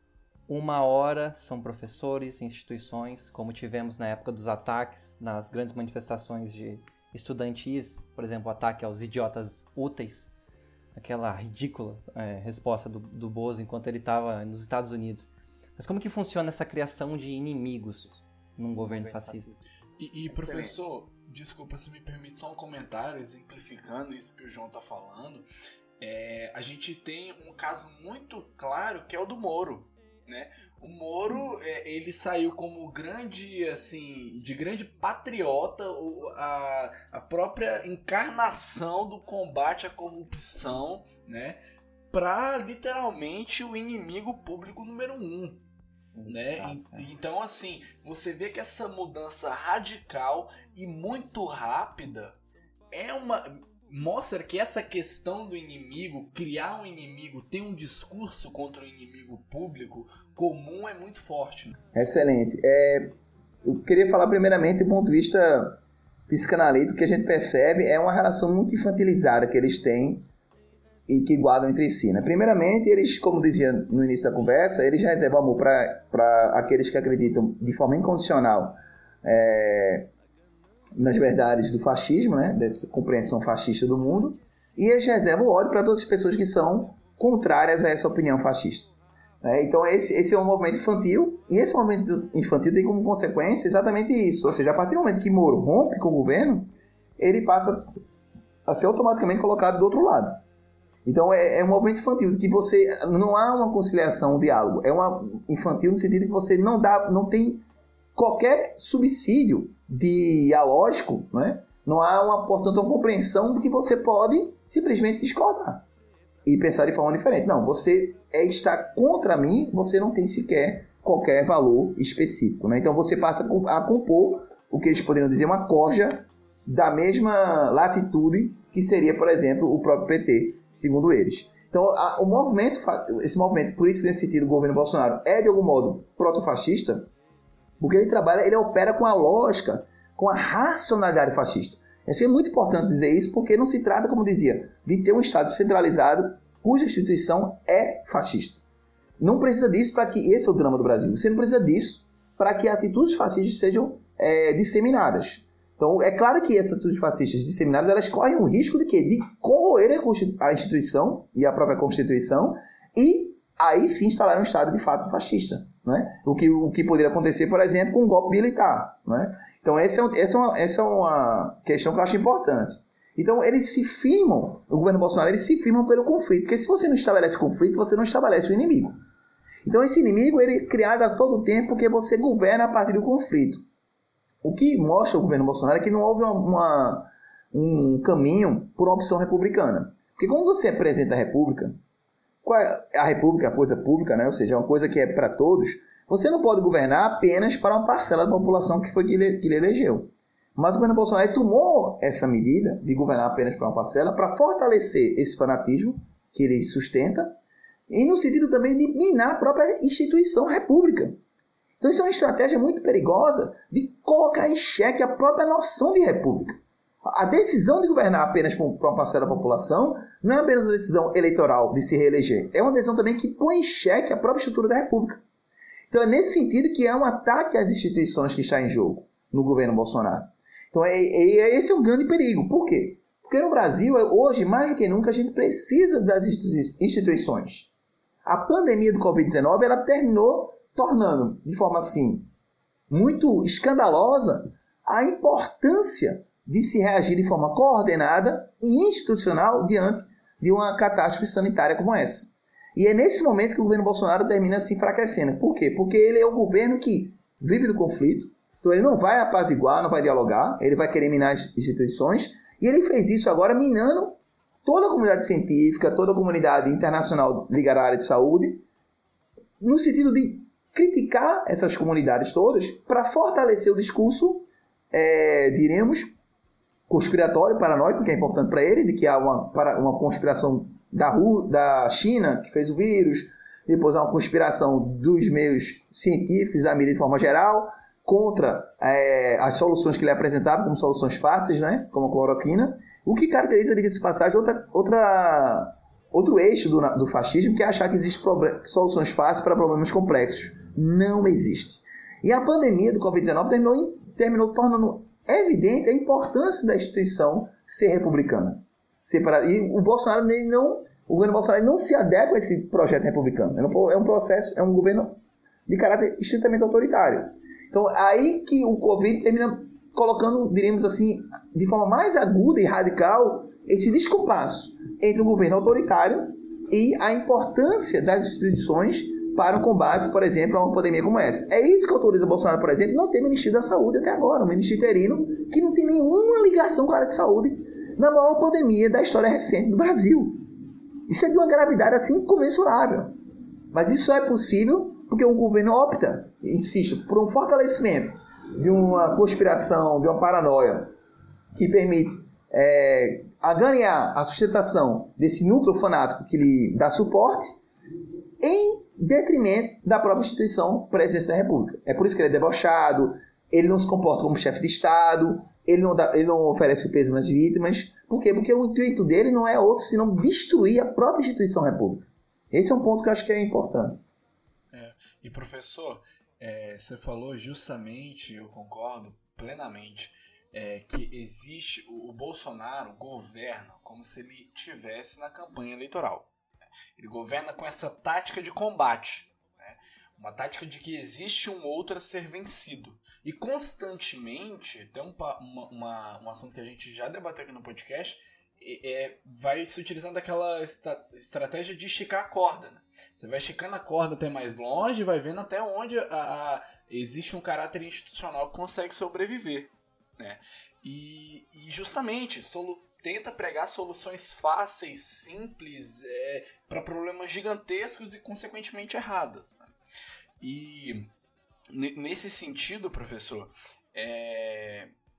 uma hora são professores, instituições, como tivemos na época dos ataques, nas grandes manifestações de estudantis, por exemplo, o ataque aos idiotas úteis, aquela ridícula é, resposta do, do Bozo enquanto ele estava nos Estados Unidos. Mas como que funciona essa criação de inimigos num governo fascista? E, e professor, desculpa se me permite só um comentário exemplificando isso que o João está falando. É, a gente tem um caso muito claro que é o do Moro, né? O Moro, é, ele saiu como grande, assim, de grande patriota, a, a própria encarnação do combate à corrupção, né? Para literalmente o inimigo público número um. Né? Então, assim, você vê que essa mudança radical e muito rápida é uma... mostra que essa questão do inimigo, criar um inimigo, ter um discurso contra o inimigo público comum é muito forte. Excelente. É, eu queria falar primeiramente do ponto de vista psicanalítico, que a gente percebe é uma relação muito infantilizada que eles têm e que guardam entre si. Né? Primeiramente, eles, como dizia no início da conversa, eles reservam amor para aqueles que acreditam de forma incondicional é, nas verdades do fascismo, né? Dessa compreensão fascista do mundo, e eles reservam ódio para todas as pessoas que são contrárias a essa opinião fascista. É, então esse, esse é um movimento infantil, e esse movimento infantil tem como consequência exatamente isso. Ou seja, a partir do momento que Moro rompe com o governo, ele passa a ser automaticamente colocado do outro lado. Então é, é um movimento infantil, que você não há uma conciliação, um diálogo. É uma infantil no sentido que você não, dá, não tem qualquer subsídio dialógico, né? Não há, uma, portanto, uma compreensão de que você pode simplesmente discordar e pensar de forma diferente. Não, você é, está contra mim, você não tem sequer qualquer valor específico. Né? Então você passa a compor o que eles poderiam dizer uma corja da mesma latitude que seria, por exemplo, o próprio P T, segundo eles. Então, a, o movimento, esse movimento, por isso nesse sentido o governo Bolsonaro é de algum modo protofascista, porque ele trabalha, ele opera com a lógica, com a racionalidade fascista. É muito importante dizer isso, porque não se trata, como dizia, de ter um Estado centralizado cuja instituição é fascista. Não precisa disso para que... Esse é o drama do Brasil. Você não precisa disso para que atitudes fascistas sejam é, disseminadas. Então, é claro que essas atitudes fascistas disseminadas, elas correm o risco de quê? De corroer a instituição e a própria Constituição e aí sim instalar um Estado de fato fascista. Né? O, que, o que poderia acontecer, por exemplo, com um golpe militar. Né? Então, essa é, essa, é uma, essa é uma questão que eu acho importante. Então, eles se firmam, o governo Bolsonaro, eles se firmam pelo conflito. Porque se você não estabelece conflito, você não estabelece o inimigo. Então, esse inimigo ele é criado a todo tempo porque você governa a partir do conflito. O que mostra o governo Bolsonaro é que não houve uma, uma, um caminho por uma opção republicana. Porque quando você apresenta a república, a república é a coisa pública, né? Ou seja, é uma coisa que é para todos, você não pode governar apenas para uma parcela da população que foi que ele, que ele elegeu. Mas o governo Bolsonaro tomou essa medida de governar apenas para uma parcela para fortalecer esse fanatismo que ele sustenta e no sentido também de minar a própria instituição república. Então isso é uma estratégia muito perigosa de colocar em xeque a própria noção de república. A decisão de governar apenas para uma parcela da população não é apenas uma decisão eleitoral de se reeleger. É uma decisão também que põe em xeque a própria estrutura da república. Então é nesse sentido que é um ataque às instituições que está em jogo no governo Bolsonaro. Então é, é, esse é um grande perigo. Por quê? Porque no Brasil, hoje, mais do que nunca, a gente precisa das instituições. A pandemia do covid dezenove ela terminou tornando, de forma assim, muito escandalosa, a importância de se reagir de forma coordenada e institucional diante de uma catástrofe sanitária como essa. E é nesse momento que o governo Bolsonaro termina se enfraquecendo. Por quê? Porque ele é um governo que vive do conflito, então ele não vai apaziguar, não vai dialogar, ele vai querer minar as instituições, e ele fez isso agora minando toda a comunidade científica, toda a comunidade internacional ligada à área de saúde, no sentido de criticar essas comunidades todas para fortalecer o discurso, é, diremos, conspiratório, paranoico, que é importante para ele, de que há uma, uma conspiração da, Ru, da China, que fez o vírus, depois há uma conspiração dos meios científicos, da mídia de forma geral, contra é, as soluções que ele apresentava como soluções fáceis, né, como a cloroquina, o que caracteriza, diga-se de passagem, outra, outra, outro eixo do, do fascismo, que é achar que existem soluções fáceis para problemas complexos. Não existe. E a pandemia do covid dezenove terminou, terminou tornando evidente a importância da instituição ser republicana. Separada. E o Bolsonaro nem não, o governo Bolsonaro não se adequa a esse projeto republicano. É um processo, é um governo de caráter estritamente autoritário. Então, aí que o Covid termina colocando, diríamos assim, de forma mais aguda e radical, esse descompasso entre o governo autoritário e a importância das instituições para o combate, por exemplo, a uma pandemia como essa. É isso que autoriza Bolsonaro, por exemplo, não ter Ministério da Saúde até agora, um ministério interino que não tem nenhuma ligação com a área de saúde na maior pandemia da história recente do Brasil. Isso é de uma gravidade assim incomensurável. Mas isso é possível porque o governo opta, insisto, por um fortalecimento de uma conspiração, de uma paranoia que permite é, ganhar a sustentação desse núcleo fanático que lhe dá suporte em detrimento da própria instituição presidência da República. É por isso que ele é debochado, ele não se comporta como chefe de Estado, ele não, dá, ele não oferece o peso nas vítimas. Por quê? Porque o intuito dele não é outro senão destruir a própria instituição República. Esse é um ponto que eu acho que é importante. É, e professor, é, você falou justamente, eu concordo plenamente, é, que existe, o, o Bolsonaro governa como se ele estivesse na campanha eleitoral. Ele governa com essa tática de combate, né? Uma tática de que existe um outro a ser vencido. E constantemente, tem um, uma, uma, um assunto que a gente já debateu aqui no podcast, é, vai se utilizando aquela esta, estratégia de esticar a corda. Né? Você vai esticando a corda até mais longe e vai vendo até onde a, a, existe um caráter institucional que consegue sobreviver. Né? E, e justamente, solu, tenta pregar soluções fáceis, simples, é, para problemas gigantescos e consequentemente erradas. Né? E nesse sentido, professor, é,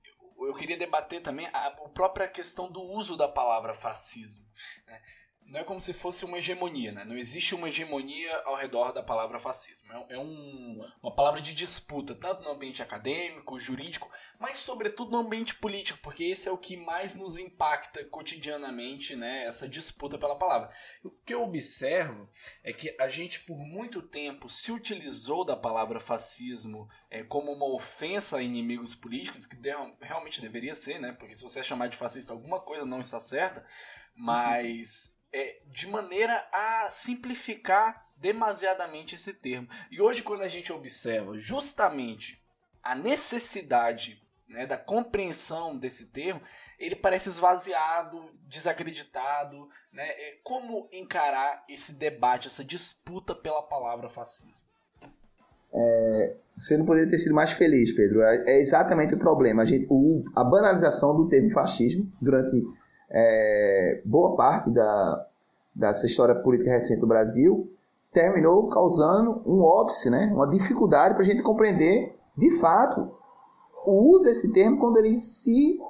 eu queria debater também a, a própria questão do uso da palavra fascismo, né? Não é como se fosse uma hegemonia, né? Não existe uma hegemonia ao redor da palavra fascismo. É, é um, uma palavra de disputa, tanto no ambiente acadêmico, jurídico, mas sobretudo no ambiente político, porque esse é o que mais nos impacta cotidianamente, né? Essa disputa pela palavra. O que eu observo é que a gente por muito tempo se utilizou da palavra fascismo é, como uma ofensa a inimigos políticos, que de, realmente deveria ser, né? Porque se você chamar de fascista alguma coisa não está certa, mas... É, de maneira a simplificar demasiadamente esse termo. E hoje, quando a gente observa justamente a necessidade, né, da compreensão desse termo, ele parece esvaziado, desacreditado, né? É, como encarar esse debate, essa disputa pela palavra fascismo? É, você não poderia ter sido mais feliz, Pedro. É, é exatamente o problema. A, gente, o, a banalização do termo fascismo durante... É, boa parte da, dessa história política recente do Brasil terminou causando um óbice, né? Uma dificuldade para a gente compreender, de fato, o uso desse termo quando ele se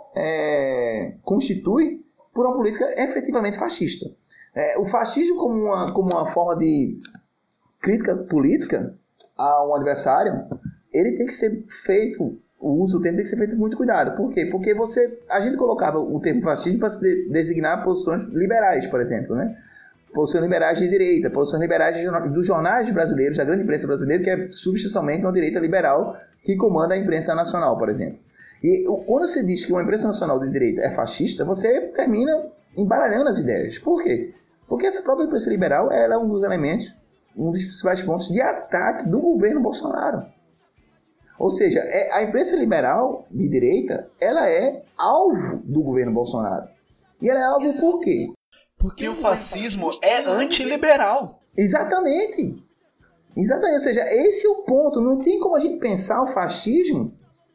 é, constitui por uma política efetivamente fascista. É, o fascismo como uma, como uma forma de crítica política a um adversário, ele tem que ser feito... O uso do termo tem que ser feito com muito cuidado. Por quê? Porque você, a gente colocava o termo fascismo para se de, designar posições liberais, por exemplo, né? Posições liberais de direita, posições liberais de, dos jornais brasileiros, da grande imprensa brasileira, que é substancialmente uma direita liberal que comanda a imprensa nacional, por exemplo. E quando você diz que uma imprensa nacional de direita é fascista, você termina embaralhando as ideias. Por quê? Porque essa própria imprensa liberal ela é um dos elementos, um dos principais pontos de ataque do governo Bolsonaro. Ou seja, a imprensa liberal de direita, ela é alvo do governo Bolsonaro. E ela é alvo por quê? Porque o fascismo é antiliberal. Exatamente. Exatamente. Ou seja, esse é o ponto. Não tem como a gente pensar o fascismo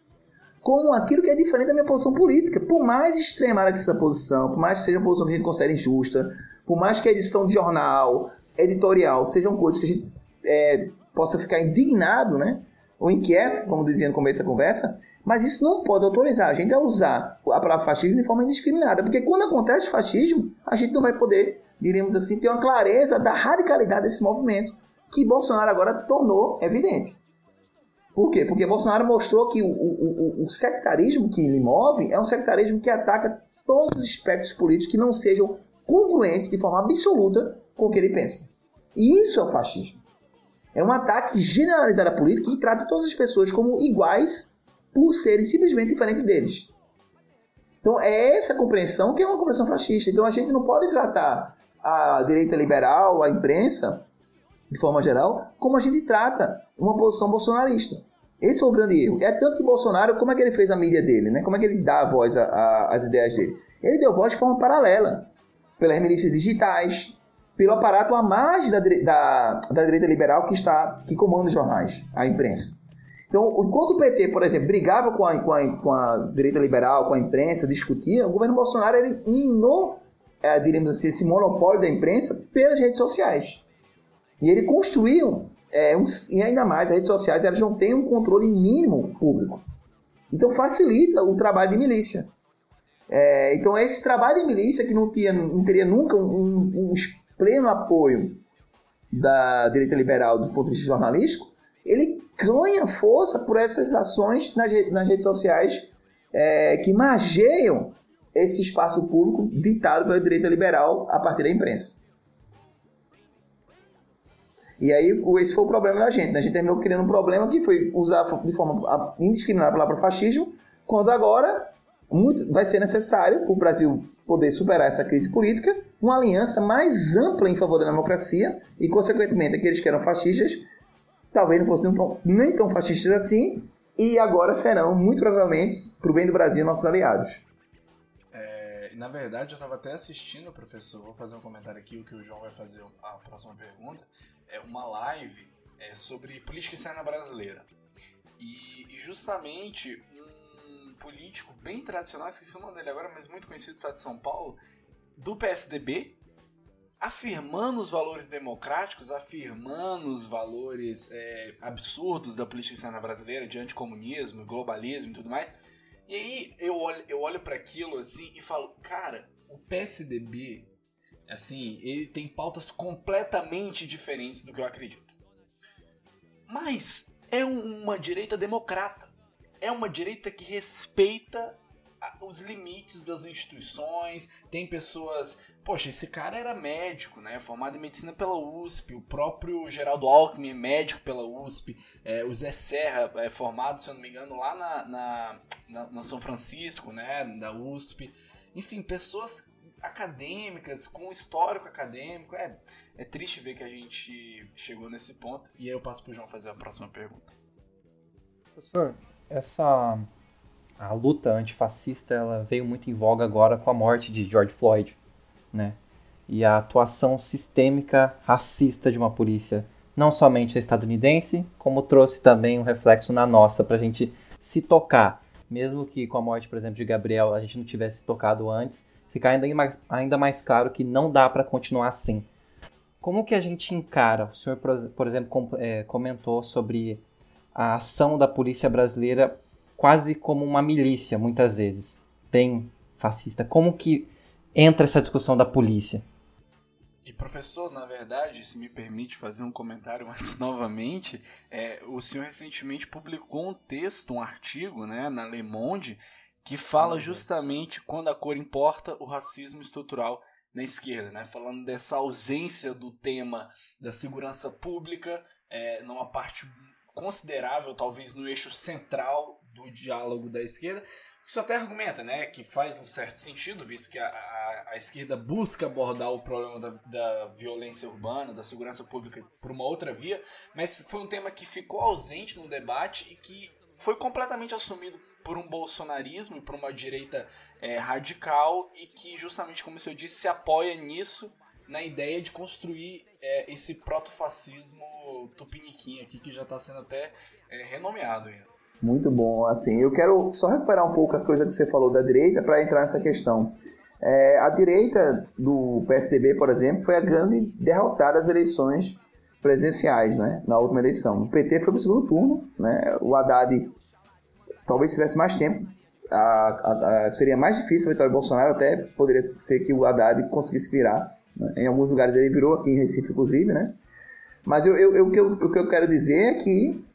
como aquilo que é diferente da minha posição política. Por mais extremada que seja essa posição, por mais que seja uma posição que a gente considere injusta, por mais que a edição de jornal, editorial, sejam coisas que a gente é, possa ficar indignado, né? Ou inquieto, como dizia no começo da conversa, mas isso não pode autorizar a gente a usar a palavra fascismo de forma indiscriminada, porque quando acontece fascismo, a gente não vai poder, diríamos assim, ter uma clareza da radicalidade desse movimento, que Bolsonaro agora tornou evidente. Por quê? Porque Bolsonaro mostrou que o, o, o sectarismo que lhe move é um sectarismo que ataca todos os aspectos políticos que não sejam congruentes de forma absoluta com o que ele pensa. E isso é o fascismo. É um ataque generalizado à política que trata todas as pessoas como iguais por serem simplesmente diferentes deles. Então é essa compreensão que é uma compreensão fascista. Então a gente não pode tratar a direita liberal, a imprensa, de forma geral, como a gente trata uma posição bolsonarista. Esse é o grande erro. É tanto que Bolsonaro, como é que ele fez a mídia dele? Né? Como é que ele dá a voz às ideias dele? Ele deu voz de forma paralela, pelas milícias digitais, pelo aparato à margem da, da, da direita liberal que, está, que comanda os jornais, a imprensa. Então, enquanto o P T, por exemplo, brigava com a, com a, com a direita liberal, com a imprensa, discutia, o governo Bolsonaro ele minou, é, diríamos assim, esse monopólio da imprensa pelas redes sociais. E ele construiu, é, um, e ainda mais, as redes sociais elas não têm um controle mínimo público. Então, facilita o trabalho de milícia. É, então, esse trabalho de milícia que não, tinha, não teria nunca um, um pleno apoio da direita liberal do ponto de vista jornalístico, ele ganha força por essas ações nas, nas redes sociais é, que margeiam esse espaço público ditado pela direita liberal a partir da imprensa. E aí esse foi o problema da gente, né? A gente terminou criando um problema que foi usar de forma indiscriminada a palavra fascismo, quando agora muito, vai ser necessário para o Brasil poder superar essa crise política, uma aliança mais ampla em favor da democracia e, consequentemente, aqueles que eram fascistas talvez não fossem tão, nem tão fascistas assim e agora serão, muito provavelmente, para o bem do Brasil, nossos aliados. É, na verdade, eu estava até assistindo, professor, vou fazer um comentário aqui, o que o João vai fazer a próxima pergunta, é uma live é, sobre política externa brasileira. E, e justamente um político bem tradicional, esqueci o nome dele agora, mas muito conhecido do estado de São Paulo, do P S D B, afirmando os valores democráticos, afirmando os valores é, absurdos da política externa brasileira, de anticomunismo, globalismo e tudo mais, E aí eu olho, eu olho para aquilo assim e falo, cara, o P S D B, assim, ele tem pautas completamente diferentes do que eu acredito. Mas é uma direita democrata. É uma direita que respeita os limites das instituições. Tem pessoas... Poxa, esse cara era médico, né? Formado em medicina pela U S P. O próprio Geraldo Alckmin é médico pela U S P. É, o Zé Serra é formado, se eu não me engano, lá na, na, na, na São Francisco, né? Da U S P. Enfim, pessoas acadêmicas, com histórico acadêmico. É, é triste ver que a gente chegou nesse ponto. E aí eu passo pro João fazer a próxima pergunta. Professor, essa... A luta antifascista ela veio muito em voga agora com a morte de George Floyd, né? E a atuação sistêmica racista de uma polícia, não somente a estadunidense, como trouxe também um reflexo na nossa, para a gente se tocar. Mesmo que com a morte, por exemplo, de Gabriel, a gente não tivesse se tocado antes, fica ainda mais, ainda mais claro que não dá para continuar assim. Como que a gente encara? O senhor, por exemplo, com, é, comentou sobre a ação da polícia brasileira quase como uma milícia, muitas vezes, bem fascista. Como que entra essa discussão da polícia? E professor, na verdade, se me permite fazer um comentário antes novamente, é, o senhor recentemente publicou um texto, um artigo, né, na Le Monde, que fala justamente quando a cor importa, o racismo estrutural na esquerda, né, falando dessa ausência do tema da segurança pública, é, numa parte considerável, talvez no eixo central do diálogo da esquerda. Isso até argumenta, né, que faz um certo sentido, visto que a, a, a esquerda busca abordar o problema da, da violência urbana, da segurança pública por uma outra via, mas foi um tema que ficou ausente no debate e que foi completamente assumido por um bolsonarismo e por uma direita é, radical e que, justamente como o senhor disse, se apoia nisso, na ideia de construir é, esse protofascismo tupiniquim aqui, que já está sendo até é, renomeado ainda. Muito bom. Assim, eu quero só recuperar um pouco a coisa que você falou da direita para entrar nessa questão. É, a direita do P S D B, por exemplo, foi a grande derrotada das eleições presidenciais, né, na última eleição. O P T foi para o segundo turno, né, o Haddad talvez tivesse mais tempo, a, a, a, seria mais difícil a vitória do Bolsonaro, até poderia ser que o Haddad conseguisse virar. Né, em alguns lugares ele virou, aqui em Recife inclusive, né. Mas eu, eu, eu, o, que eu, o que eu quero dizer é que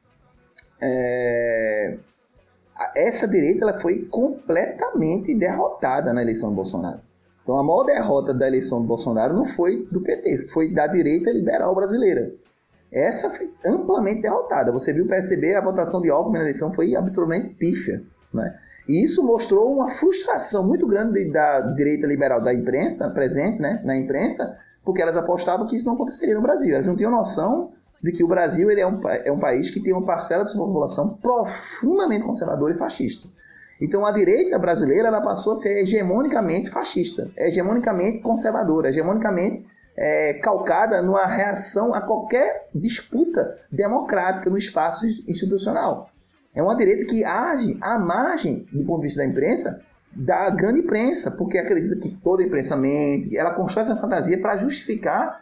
É, essa direita ela foi completamente derrotada na eleição do Bolsonaro. Então a maior derrota da eleição do Bolsonaro não foi do P T, foi da direita liberal brasileira. Essa foi amplamente derrotada. Você viu o P S D B, a votação de Alckmin na eleição foi absolutamente pífia, né? E isso mostrou uma frustração muito grande da direita liberal da imprensa, presente, né, na imprensa, porque elas apostavam que isso não aconteceria no Brasil. Elas não tinham noção de que o Brasil ele é, um, é um país que tem uma parcela de sua população profundamente conservadora e fascista. Então a direita brasileira ela passou a ser hegemonicamente fascista, hegemonicamente conservadora, hegemonicamente é, calcada numa reação a qualquer disputa democrática no espaço institucional. É uma direita que age à margem, do ponto de vista da imprensa, da grande imprensa, porque acredita que toda a imprensa mente, ela constrói essa fantasia para justificar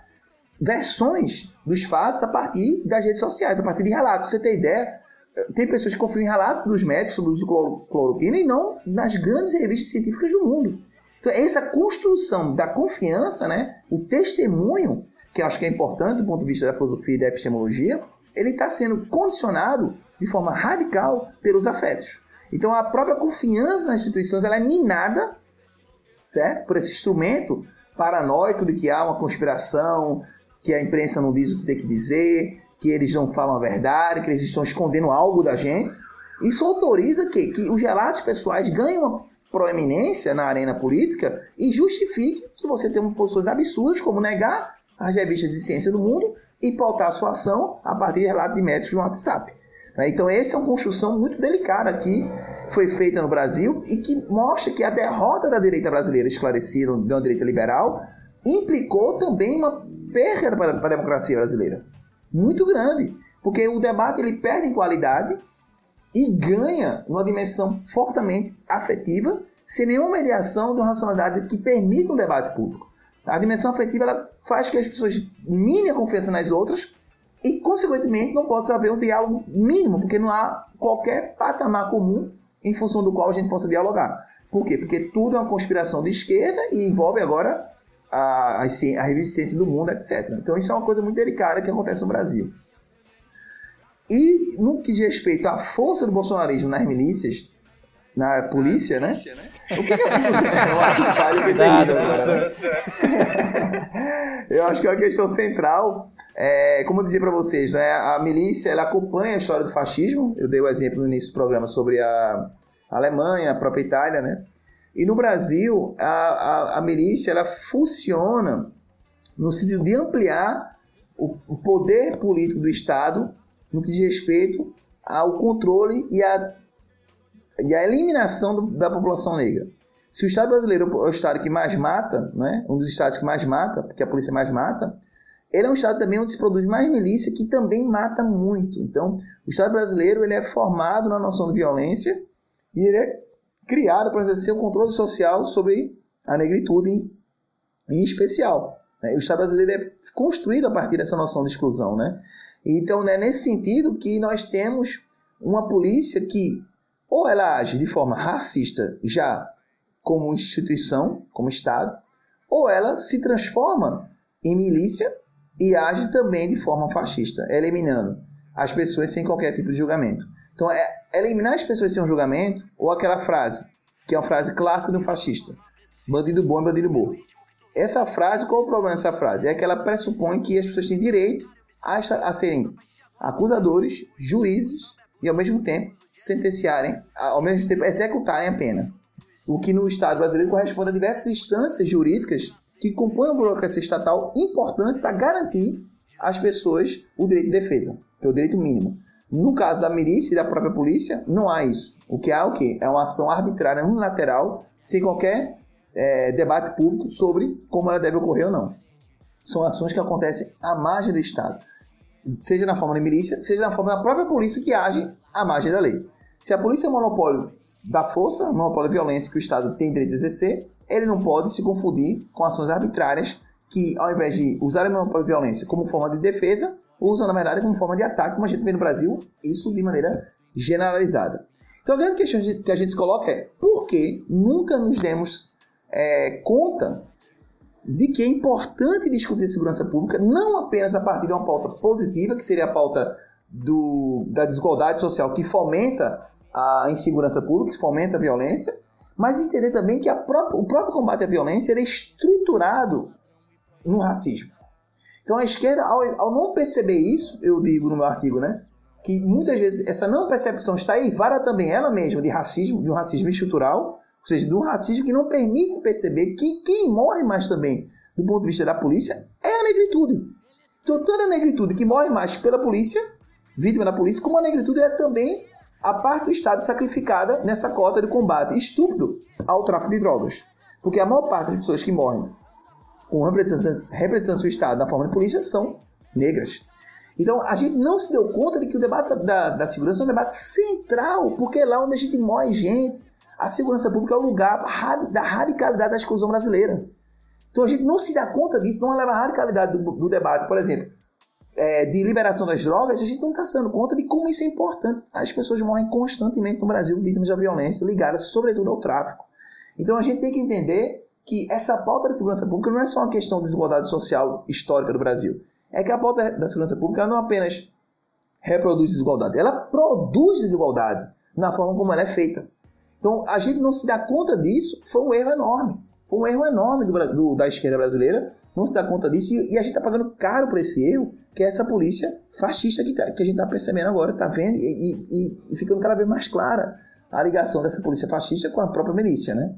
versões dos fatos a partir das redes sociais, a partir de relatos. Você tem ideia? Tem pessoas que confiam em relatos dos médicos sobre o uso de cloroquina e não nas grandes revistas científicas do mundo. Então, essa construção da confiança, né, o testemunho, que eu acho que é importante do ponto de vista da filosofia e da epistemologia, ele está sendo condicionado de forma radical pelos afetos. Então, a própria confiança nas instituições ela é minada, certo? Por esse instrumento paranoico de que há uma conspiração, que a imprensa não diz o que tem que dizer, que eles não falam a verdade, que eles estão escondendo algo da gente. Isso autoriza que, que os relatos pessoais ganhem uma proeminência na arena política e justifique que você tenha posições absurdas, como negar as revistas de ciência do mundo e pautar a sua ação a partir de relatos de médicos no WhatsApp. Então, essa é uma construção muito delicada que foi feita no Brasil e que mostra que a derrota da direita brasileira esclarecida, da direita liberal, implicou também uma perda para a democracia brasileira. Muito grande. Porque o debate ele perde em qualidade e ganha uma dimensão fortemente afetiva, sem nenhuma mediação de uma racionalidade que permita um debate público. A dimensão afetiva ela faz que as pessoas minem a confiança nas outras e, consequentemente, não possa haver um diálogo mínimo, porque não há qualquer patamar comum em função do qual a gente possa dialogar. Por quê? Porque tudo é uma conspiração de esquerda e envolve agora a, a, a resistência do mundo, etcétera. Então isso é uma coisa muito delicada que acontece no Brasil. E no que diz respeito à força do bolsonarismo nas milícias, na polícia, né? O que é a Eu acho que é uma questão central. É, como eu dizia para vocês, né, a milícia ela acompanha a história do fascismo. Eu dei o exemplo no início do programa sobre a Alemanha, a própria Itália, né? E no Brasil, a, a, a milícia ela funciona no sentido de ampliar o, o poder político do Estado no que diz respeito ao controle e a, e a eliminação do, da população negra. Se o Estado brasileiro é o Estado que mais mata, né, um dos estados que mais mata, porque a polícia mais mata, ele é um Estado também onde se produz mais milícia, que também mata muito. Então, o Estado brasileiro ele é formado na noção de violência e ele é criado para exercer o controle social sobre a negritude em, em especial. Né? O Estado brasileiro é construído a partir dessa noção de exclusão, né? Então, é nesse sentido que nós temos uma polícia que ou ela age de forma racista já como instituição, como Estado, ou ela se transforma em milícia e age também de forma fascista, eliminando as pessoas sem qualquer tipo de julgamento. Então, é eliminar as pessoas sem um julgamento, ou aquela frase, que é uma frase clássica do fascista, bandido bom é bandido morto. Essa frase, qual é o problema dessa frase? É que ela pressupõe que as pessoas têm direito a, a serem acusadores, juízes e, ao mesmo tempo, sentenciarem, ao mesmo tempo, executarem a pena. O que no Estado brasileiro corresponde a diversas instâncias jurídicas que compõem uma burocracia estatal importante para garantir às pessoas o direito de defesa, que é o direito mínimo. No caso da milícia e da própria polícia, não há isso. O que há é o quê? É uma ação arbitrária, unilateral, sem qualquer é, debate público sobre como ela deve ocorrer ou não. São ações que acontecem à margem do Estado. Seja na forma da milícia, seja na forma da própria polícia que age à margem da lei. Se a polícia é um monopólio da força, um monopólio da violência que o Estado tem direito de exercer, ele não pode se confundir com ações arbitrárias que, ao invés de usar o monopólio de violência como forma de defesa, usam, na verdade, como forma de ataque, como a gente vê no Brasil, isso de maneira generalizada. Então, a grande questão que a gente se coloca é por que nunca nos demos é, conta de que é importante discutir segurança pública, não apenas a partir de uma pauta positiva, que seria a pauta do, da desigualdade social, que fomenta a insegurança pública, que fomenta a violência, mas entender também que a própria, o próprio combate à violência ele é estruturado no racismo. Então a esquerda, ao, ao não perceber isso, eu digo no meu artigo, né, que muitas vezes essa não percepção está eivada também ela mesma de racismo, de um racismo estrutural, ou seja, de um racismo que não permite perceber que quem morre mais também, do ponto de vista da polícia, é a negritude. Então toda a negritude que morre mais pela polícia, vítima da polícia, como a negritude é também a parte do Estado sacrificada nessa cota de combate estúpido ao tráfico de drogas. Porque a maior parte das pessoas que morrem com representando o Estado na forma de polícia são negras. Então a gente não se deu conta de que o debate da, da segurança é um debate central, porque é lá onde a gente morre gente. A segurança pública é o lugar da radicalidade da exclusão brasileira. Então a gente não se dá conta disso, não leva a radicalidade do, do debate, por exemplo, é, de liberação das drogas, a gente não está se dando conta de como isso é importante. As pessoas morrem constantemente no Brasil, vítimas da violência, ligadas sobretudo ao tráfico. Então a gente tem que entender que essa pauta da segurança pública não é só uma questão de desigualdade social histórica do Brasil. É que a pauta da segurança pública ela não apenas reproduz desigualdade, ela produz desigualdade na forma como ela é feita. Então, a gente não se dá conta disso, foi um erro enorme. Foi um erro enorme do, do, da esquerda brasileira, não se dá conta disso, e, e a gente está pagando caro por esse erro, que é essa polícia fascista que, tá, que a gente está percebendo agora, está vendo, e, e, e ficando cada vez mais clara a ligação dessa polícia fascista com a própria milícia, né?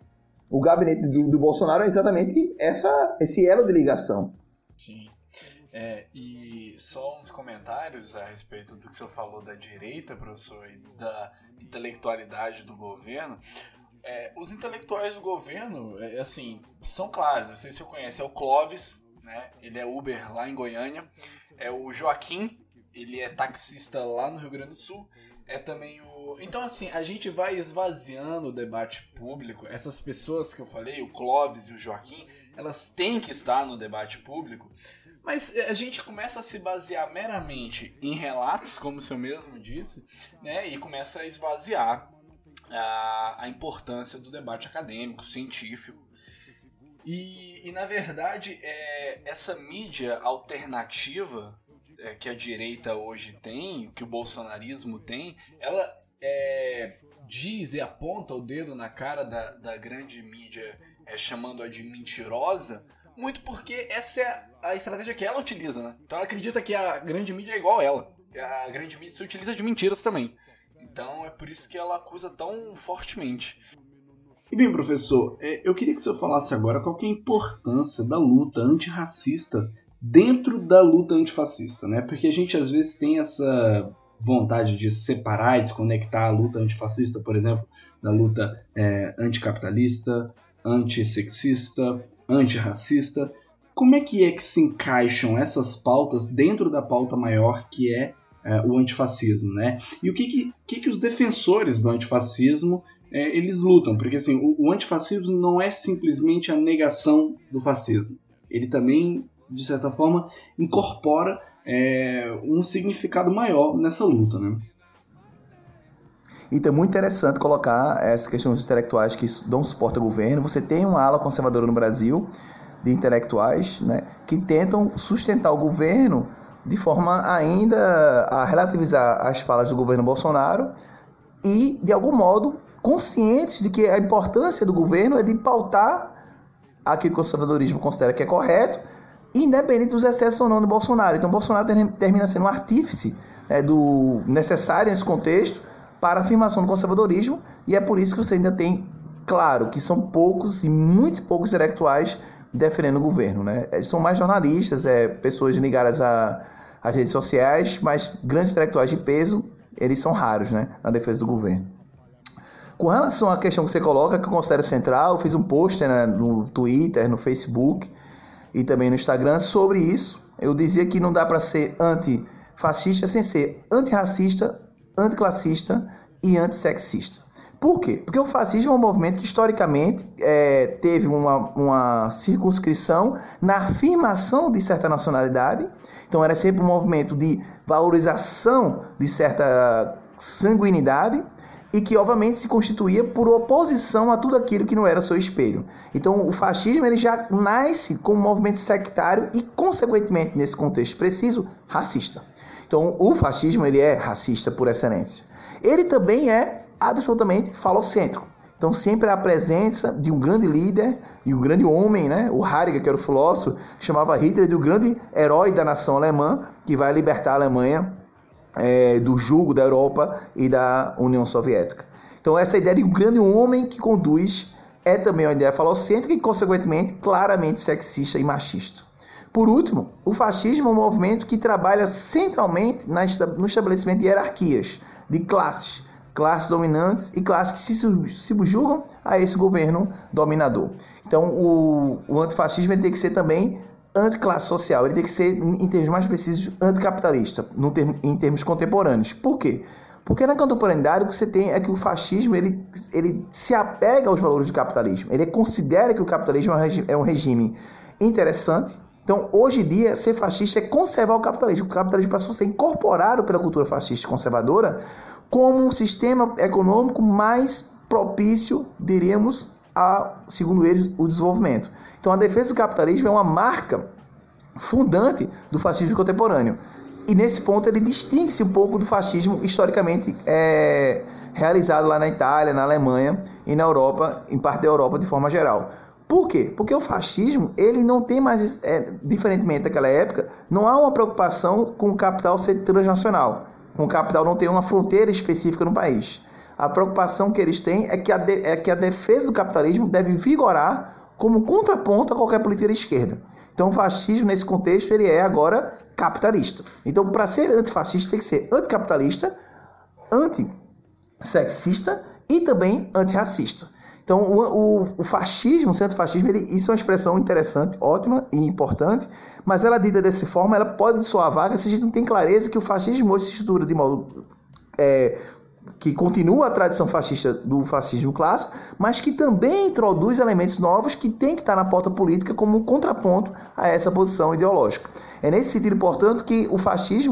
O gabinete do, do Bolsonaro é exatamente essa, esse elo de ligação. Sim. É, e só uns comentários a respeito do que o senhor falou da direita, professor, e da intelectualidade do governo. É, os intelectuais do governo, é, assim, são claros, não sei se o senhor conhece, é o Clóvis, né? Ele é Uber lá em Goiânia, é o Joaquim, ele é taxista lá no Rio Grande do Sul, é também o... Então, assim, a gente vai esvaziando o debate público, essas pessoas que eu falei, o Clóvis e o Joaquim, elas têm que estar no debate público, mas a gente começa a se basear meramente em relatos, como o senhor mesmo disse, né, e começa a esvaziar a, a importância do debate acadêmico, científico. E, e na verdade, é, essa mídia alternativa é, que a direita hoje tem, que o bolsonarismo tem, ela é, diz e aponta o dedo na cara da, da grande mídia, é, chamando-a de mentirosa, muito porque essa é a estratégia que ela utiliza, né? Então ela acredita que a grande mídia é igual a ela. Que a grande mídia se utiliza de mentiras também. Então é por isso que ela acusa tão fortemente. E bem, professor, eu queria que o senhor falasse agora qual que é a importância da luta antirracista dentro da luta antifascista, né? Porque a gente às vezes tem essa vontade de separar e desconectar a luta antifascista, por exemplo, da luta é, anticapitalista, antissexista, antirracista. Como é que é que se encaixam essas pautas dentro da pauta maior que é, é o antifascismo, né? E o que que, que, que os defensores do antifascismo É, eles lutam, porque assim, o, o antifascismo não é simplesmente a negação do fascismo. Ele também, de certa forma, incorpora é, um significado maior nessa luta, né? Então é muito interessante colocar essa questão dos intelectuais que dão suporte ao governo. Você tem uma ala conservadora no Brasil de intelectuais, né, que tentam sustentar o governo de forma ainda a relativizar as falas do governo Bolsonaro e, de algum modo, conscientes de que a importância do governo é de pautar aquilo que o conservadorismo considera que é correto, independente dos excessos ou não do Bolsonaro. Então, Bolsonaro termina sendo um artífice é, do necessário nesse contexto para a afirmação do conservadorismo, e é por isso que você ainda tem, claro, que são poucos e muito poucos intelectuais defendendo o governo, né? Eles são mais jornalistas, é, pessoas ligadas a, às redes sociais, mas grandes intelectuais de peso, eles são raros, né, na defesa do governo. Com relação à questão que você coloca, que eu considero central, eu fiz um post, né, no Twitter, no Facebook e também no Instagram sobre isso. Eu dizia que não dá para ser antifascista sem ser antirracista, anticlassista e antissexista. Por quê? Porque o fascismo é um movimento que historicamente é, teve uma, uma circunscrição na afirmação de certa nacionalidade. Então era sempre um movimento de valorização de certa sanguinidade, e que, obviamente, se constituía por oposição a tudo aquilo que não era seu espelho. Então, o fascismo ele já nasce como um movimento sectário e, consequentemente, nesse contexto preciso, racista. Então, o fascismo ele é racista por excelência. Ele também é absolutamente falocêntrico. Então, sempre a presença de um grande líder e um grande homem, né? O Heidegger, que era o filósofo, chamava Hitler de um grande herói da nação alemã, que vai libertar a Alemanha É, do jugo da Europa e da União Soviética. Então essa ideia de um grande homem que conduz é também uma ideia falocêntrica e, consequentemente, claramente sexista e machista. Por último, o fascismo é um movimento que trabalha centralmente no estabelecimento de hierarquias, de classes, classes dominantes e classes que se subjugam a esse governo dominador. Então o, o antifascismo ele tem que ser também anticlasse social, ele tem que ser, em termos mais precisos, anticapitalista, no termo, em termos contemporâneos. Por quê? Porque na contemporaneidade o que você tem é que o fascismo ele, ele se apega aos valores do capitalismo, ele considera que o capitalismo é um regime, é um regime interessante. Então, hoje em dia, ser fascista é conservar o capitalismo. O capitalismo passou a ser incorporado pela cultura fascista conservadora como um sistema econômico mais propício, diríamos, a, segundo eles, o desenvolvimento. Então, a defesa do capitalismo é uma marca fundante do fascismo contemporâneo. E, nesse ponto, ele distingue-se um pouco do fascismo historicamente é, realizado lá na Itália, na Alemanha e na Europa, em parte da Europa de forma geral. Por quê? Porque o fascismo, ele não tem mais, é, diferentemente daquela época, não há uma preocupação com o capital ser transnacional, com o capital não ter uma fronteira específica no país. A preocupação que eles têm é que a, de, é que a defesa do capitalismo deve vigorar como contraponto a qualquer política de esquerda. Então o fascismo, nesse contexto, ele é agora capitalista. Então, para ser antifascista, tem que ser anticapitalista, antissexista e também antirracista. Então, o, o, o fascismo, o antifascismo, ele, isso é uma expressão interessante, ótima e importante, mas ela dita dessa forma, ela pode soar vaga se a gente não tem clareza que o fascismo hoje se estrutura de modo é, que continua a tradição fascista do fascismo clássico, mas que também introduz elementos novos que tem que estar na pauta política como um contraponto a essa posição ideológica. É nesse sentido, portanto, que o fascismo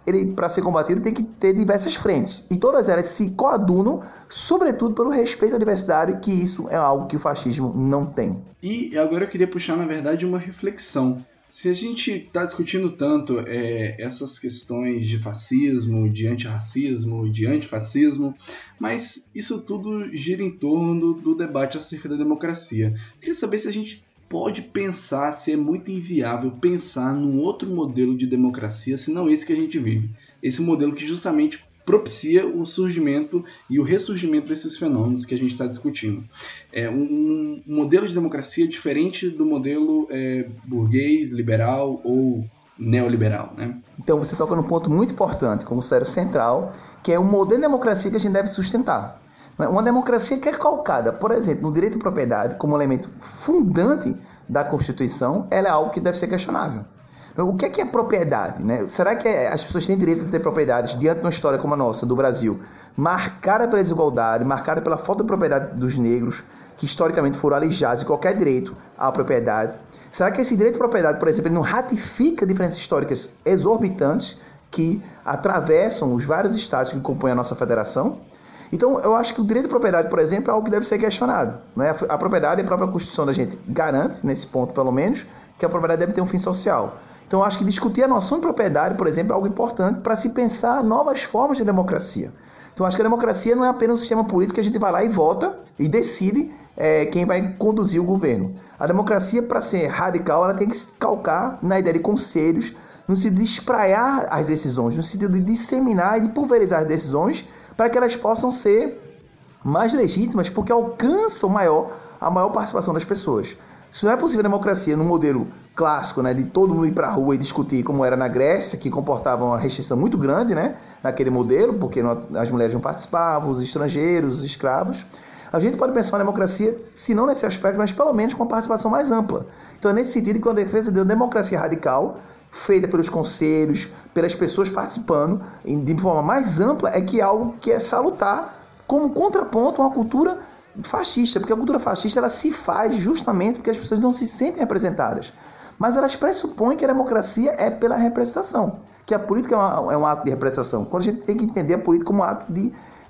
ele, para ser combatido, tem que ter diversas frentes. E todas elas se coadunam, sobretudo pelo respeito à diversidade, que isso é algo que o fascismo não tem. E agora eu queria puxar, na verdade, uma reflexão. Se a gente está discutindo tanto é, essas questões de fascismo, de antirracismo, de antifascismo, mas isso tudo gira em torno do debate acerca da democracia. Eu queria saber se a gente pode pensar, se é muito inviável pensar num outro modelo de democracia, se não esse que a gente vive. Esse modelo que justamente propicia o surgimento e o ressurgimento desses fenômenos que a gente está discutindo. É um, um modelo de democracia diferente do modelo é, burguês, liberal ou neoliberal, né? Então você toca num ponto muito importante, como sério central, que é o modelo de democracia que a gente deve sustentar. Uma democracia que é calcada, por exemplo, no direito à propriedade, como elemento fundante da Constituição, ela é algo que deve ser questionável. O que é, que é propriedade, né? Será que as pessoas têm direito de ter propriedades diante de uma história como a nossa, do Brasil, marcada pela desigualdade, marcada pela falta de propriedade dos negros, que historicamente foram alijados de qualquer direito à propriedade? Será que esse direito à propriedade, por exemplo, ele não ratifica diferenças históricas exorbitantes que atravessam os vários estados que compõem a nossa federação? Então, eu acho que o direito à propriedade, por exemplo, é algo que deve ser questionado, né? A propriedade, a própria Constituição da gente garante, nesse ponto pelo menos, que a propriedade deve ter um fim social. Então, eu acho que discutir a noção de propriedade, por exemplo, é algo importante para se pensar novas formas de democracia. Então, eu acho que a democracia não é apenas um sistema político que a gente vai lá e vota e decide é, quem vai conduzir o governo. A democracia, para ser radical, ela tem que se calcar na ideia de conselhos, no sentido de espraiar as decisões, no sentido de disseminar e de pulverizar as decisões para que elas possam ser mais legítimas, porque alcançam maior, a maior participação das pessoas. Isso não é possível a democracia no modelo clássico, né, de todo mundo ir para a rua e discutir, como era na Grécia, que comportava uma restrição muito grande, né, naquele modelo, porque não, as mulheres não participavam, os estrangeiros, os escravos. A gente pode pensar na democracia, se não nesse aspecto, mas pelo menos com uma participação mais ampla. Então é nesse sentido que a defesa de uma democracia radical, feita pelos conselhos, pelas pessoas participando, de forma mais ampla, é que é algo que é salutar como contraponto a uma cultura fascista, porque a cultura fascista ela se faz justamente porque as pessoas não se sentem representadas. Mas elas pressupõem que a democracia é pela representação, que a política é, uma, é um ato de representação. Quando a gente tem que entender a política como um ato de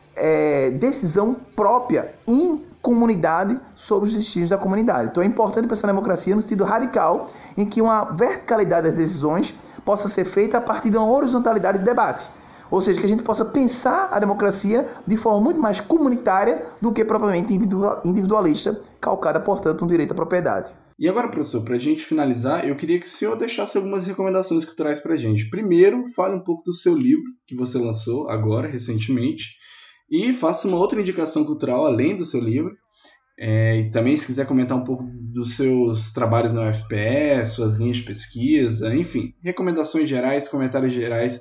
é, decisão própria em comunidade sobre os destinos da comunidade. Então é importante pensar na democracia no sentido radical, em que uma verticalidade das decisões possa ser feita a partir de uma horizontalidade de debate. Ou seja, que a gente possa pensar a democracia de forma muito mais comunitária do que propriamente individualista, calcada, portanto, no direito à propriedade. E agora, professor, para a gente finalizar, eu queria que o senhor deixasse algumas recomendações culturais para a gente. Primeiro, fale um pouco do seu livro, que você lançou agora, recentemente, e faça uma outra indicação cultural além do seu livro. É, e também, se quiser comentar um pouco dos seus trabalhos na U F P E, suas linhas de pesquisa, enfim, recomendações gerais, comentários gerais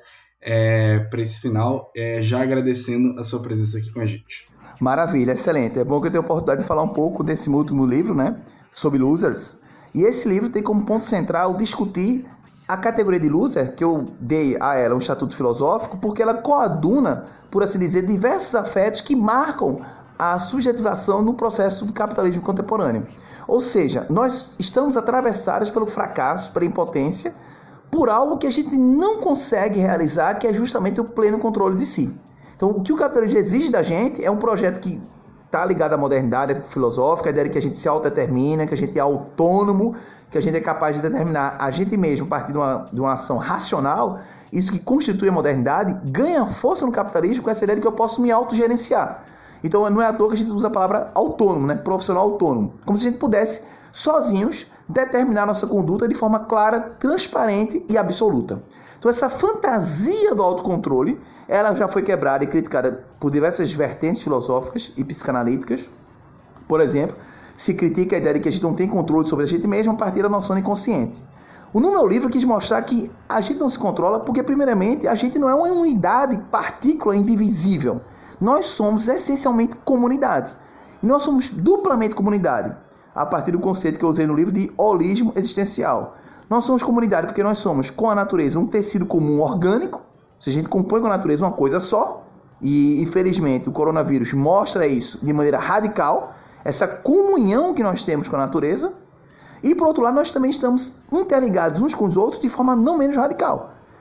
é, para esse final, é, já agradecendo a sua presença aqui com a gente. Maravilha, excelente. É bom que eu tenho a oportunidade de falar um pouco desse último livro, né, sobre losers. E esse livro tem como ponto central discutir a categoria de loser, que eu dei a ela um estatuto filosófico, porque ela coaduna, por assim dizer, diversos afetos que marcam a subjetivação no processo do capitalismo contemporâneo. Ou seja, nós estamos atravessados pelo fracasso, pela impotência, por algo que a gente não consegue realizar, que é justamente o pleno controle de si. Então, o que o capitalismo exige da gente é um projeto que está ligado à modernidade filosófica, a ideia de que a gente se autodetermina, que a gente é autônomo, que a gente é capaz de determinar a gente mesmo a partir de uma, de uma ação racional. Isso que constitui a modernidade ganha força no capitalismo com essa ideia de que eu posso me autogerenciar. Então não é à toa que a gente usa a palavra autônomo, né? Profissional autônomo. Como se a gente pudesse, sozinhos, determinar nossa conduta de forma clara, transparente e absoluta. Então essa fantasia do autocontrole, ela já foi quebrada e criticada por diversas vertentes filosóficas e psicanalíticas. Por exemplo, se critica a ideia de que a gente não tem controle sobre a gente mesmo a partir da noção inconsciente. O No Meu Livro quis mostrar que a gente não se controla porque, primeiramente, a gente não é uma unidade, partícula indivisível. Nós somos essencialmente comunidade. E nós somos duplamente comunidade, a partir do conceito que eu usei no livro de holismo existencial. Nós somos comunidade porque nós somos, com a natureza, um tecido comum orgânico. Se a gente compõe com a natureza uma coisa só, e infelizmente o coronavírus mostra isso de maneira radical, essa comunhão que nós temos com a natureza. E por outro lado, nós também estamos interligados uns com os outros de forma não menos radical.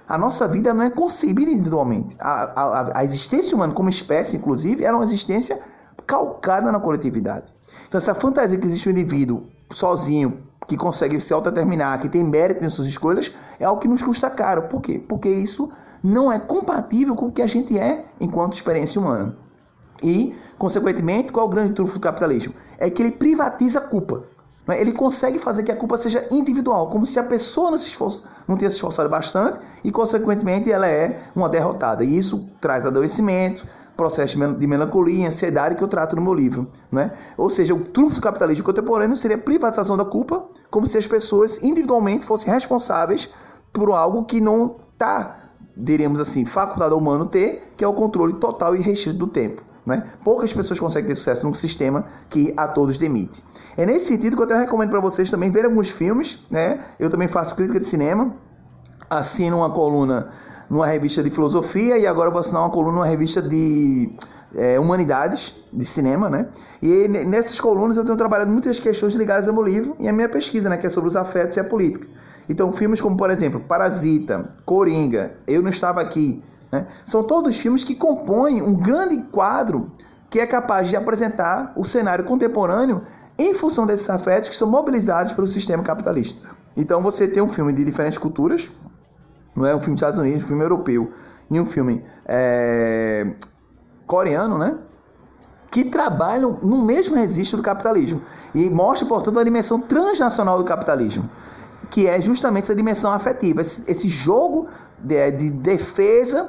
A nossa vida não é concebida individualmente. A, a, a existência humana como espécie, inclusive, era uma existência calcada na coletividade. Então essa fantasia que existe um indivíduo sozinho, que consegue se autodeterminar, que tem mérito em suas escolhas, é algo que nos custa caro. Por quê? Porque isso não é compatível com o que a gente é enquanto experiência humana. E, consequentemente, qual é o grande trunfo do capitalismo? É que ele privatiza a culpa. Ele consegue fazer que a culpa seja individual, como se a pessoa não, se esforço, não tenha se esforçado bastante e, consequentemente, ela é uma derrotada. E isso traz adoecimento, processo de melancolia, ansiedade, que eu trato no meu livro. Né? Ou seja, o trunfo do capitalismo contemporâneo seria a privatização da culpa, como se as pessoas individualmente fossem responsáveis por algo que não está, diríamos assim, facultado ao humano ter, que é o controle total e restrito do tempo. Né? Poucas pessoas conseguem ter sucesso num sistema que a todos demite. É nesse sentido que eu até recomendo para vocês também verem alguns filmes. Né? Eu também faço crítica de cinema, assino uma coluna numa revista de filosofia e agora vou assinar uma coluna numa revista de é, humanidades, de cinema. Né? E nessas colunas eu tenho trabalhado muitas questões ligadas ao meu livro e à minha pesquisa, né? Que é sobre os afetos e a política. Então filmes como, por exemplo, Parasita, Coringa, Eu Não Estava Aqui, né? São todos filmes que compõem um grande quadro que é capaz de apresentar o cenário contemporâneo em função desses afetos que são mobilizados pelo sistema capitalista. Então você tem um filme de diferentes culturas, não é um filme dos Estados Unidos, um filme europeu e um filme é, coreano, né? Que trabalham no mesmo registro do capitalismo e mostra, portanto, a dimensão transnacional do capitalismo, que é justamente essa dimensão afetiva, esse, esse jogo de, de defesa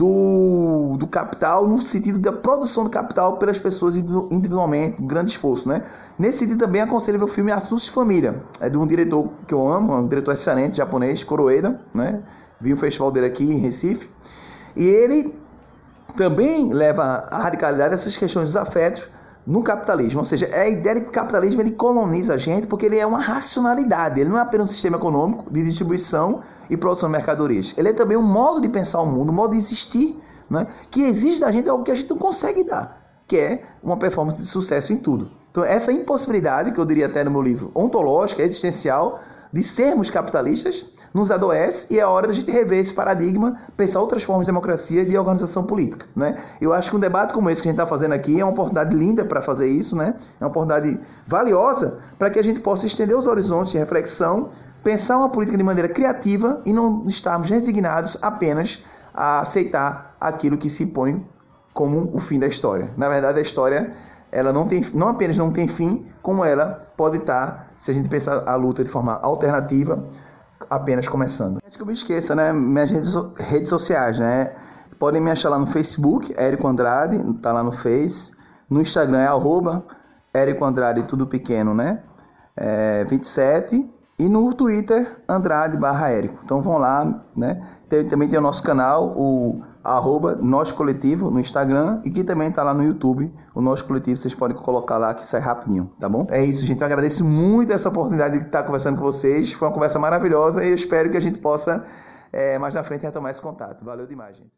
do, do capital, no sentido da produção do capital pelas pessoas individualmente, um grande esforço. Né? Nesse sentido também aconselho ver o filme Assuntos de Família, é de um diretor que eu amo, um diretor excelente, japonês, Kuroeda, né? Vi o festival dele aqui em Recife, e ele também leva a radicalidade dessas questões dos afetos no capitalismo, ou seja, é a ideia de que o capitalismo ele coloniza a gente porque ele é uma racionalidade, ele não é apenas um sistema econômico de distribuição e produção de mercadorias, ele é também um modo de pensar o mundo, um modo de existir, né, que exige da gente algo que a gente não consegue dar, que é uma performance de sucesso em tudo. Então essa impossibilidade, que eu diria até no meu livro, ontológica, existencial, de sermos capitalistas, nos adoece e é hora da gente rever esse paradigma, pensar outras formas de democracia e de organização política. Né? Eu acho que um debate como esse que a gente está fazendo aqui é uma oportunidade linda para fazer isso, né? É uma oportunidade valiosa para que a gente possa estender os horizontes de reflexão, pensar uma política de maneira criativa e não estarmos resignados apenas a aceitar aquilo que se impõe como o fim da história. Na verdade, a história ela não, tem, não apenas não tem fim, como ela pode estar, se a gente pensar a luta de forma alternativa, apenas começando. Antes que eu me esqueça, né? Minhas redes, redes sociais, né? Podem me achar lá no Facebook, Érico Andrade, tá lá no Face. No Instagram é arroba Érico Andrade, tudo pequeno, né? É, vinte e sete. E no Twitter, Andrade barra Érico. Então vão lá, né? Tem, também tem o nosso canal, o arroba Nós Coletivo no Instagram, e que também está lá no YouTube, o Nós Coletivo, vocês podem colocar lá que sai rapidinho, tá bom? É isso, gente, eu agradeço muito essa oportunidade de estar conversando com vocês, foi uma conversa maravilhosa e eu espero que a gente possa é, mais na frente retomar esse contato. Valeu demais, gente.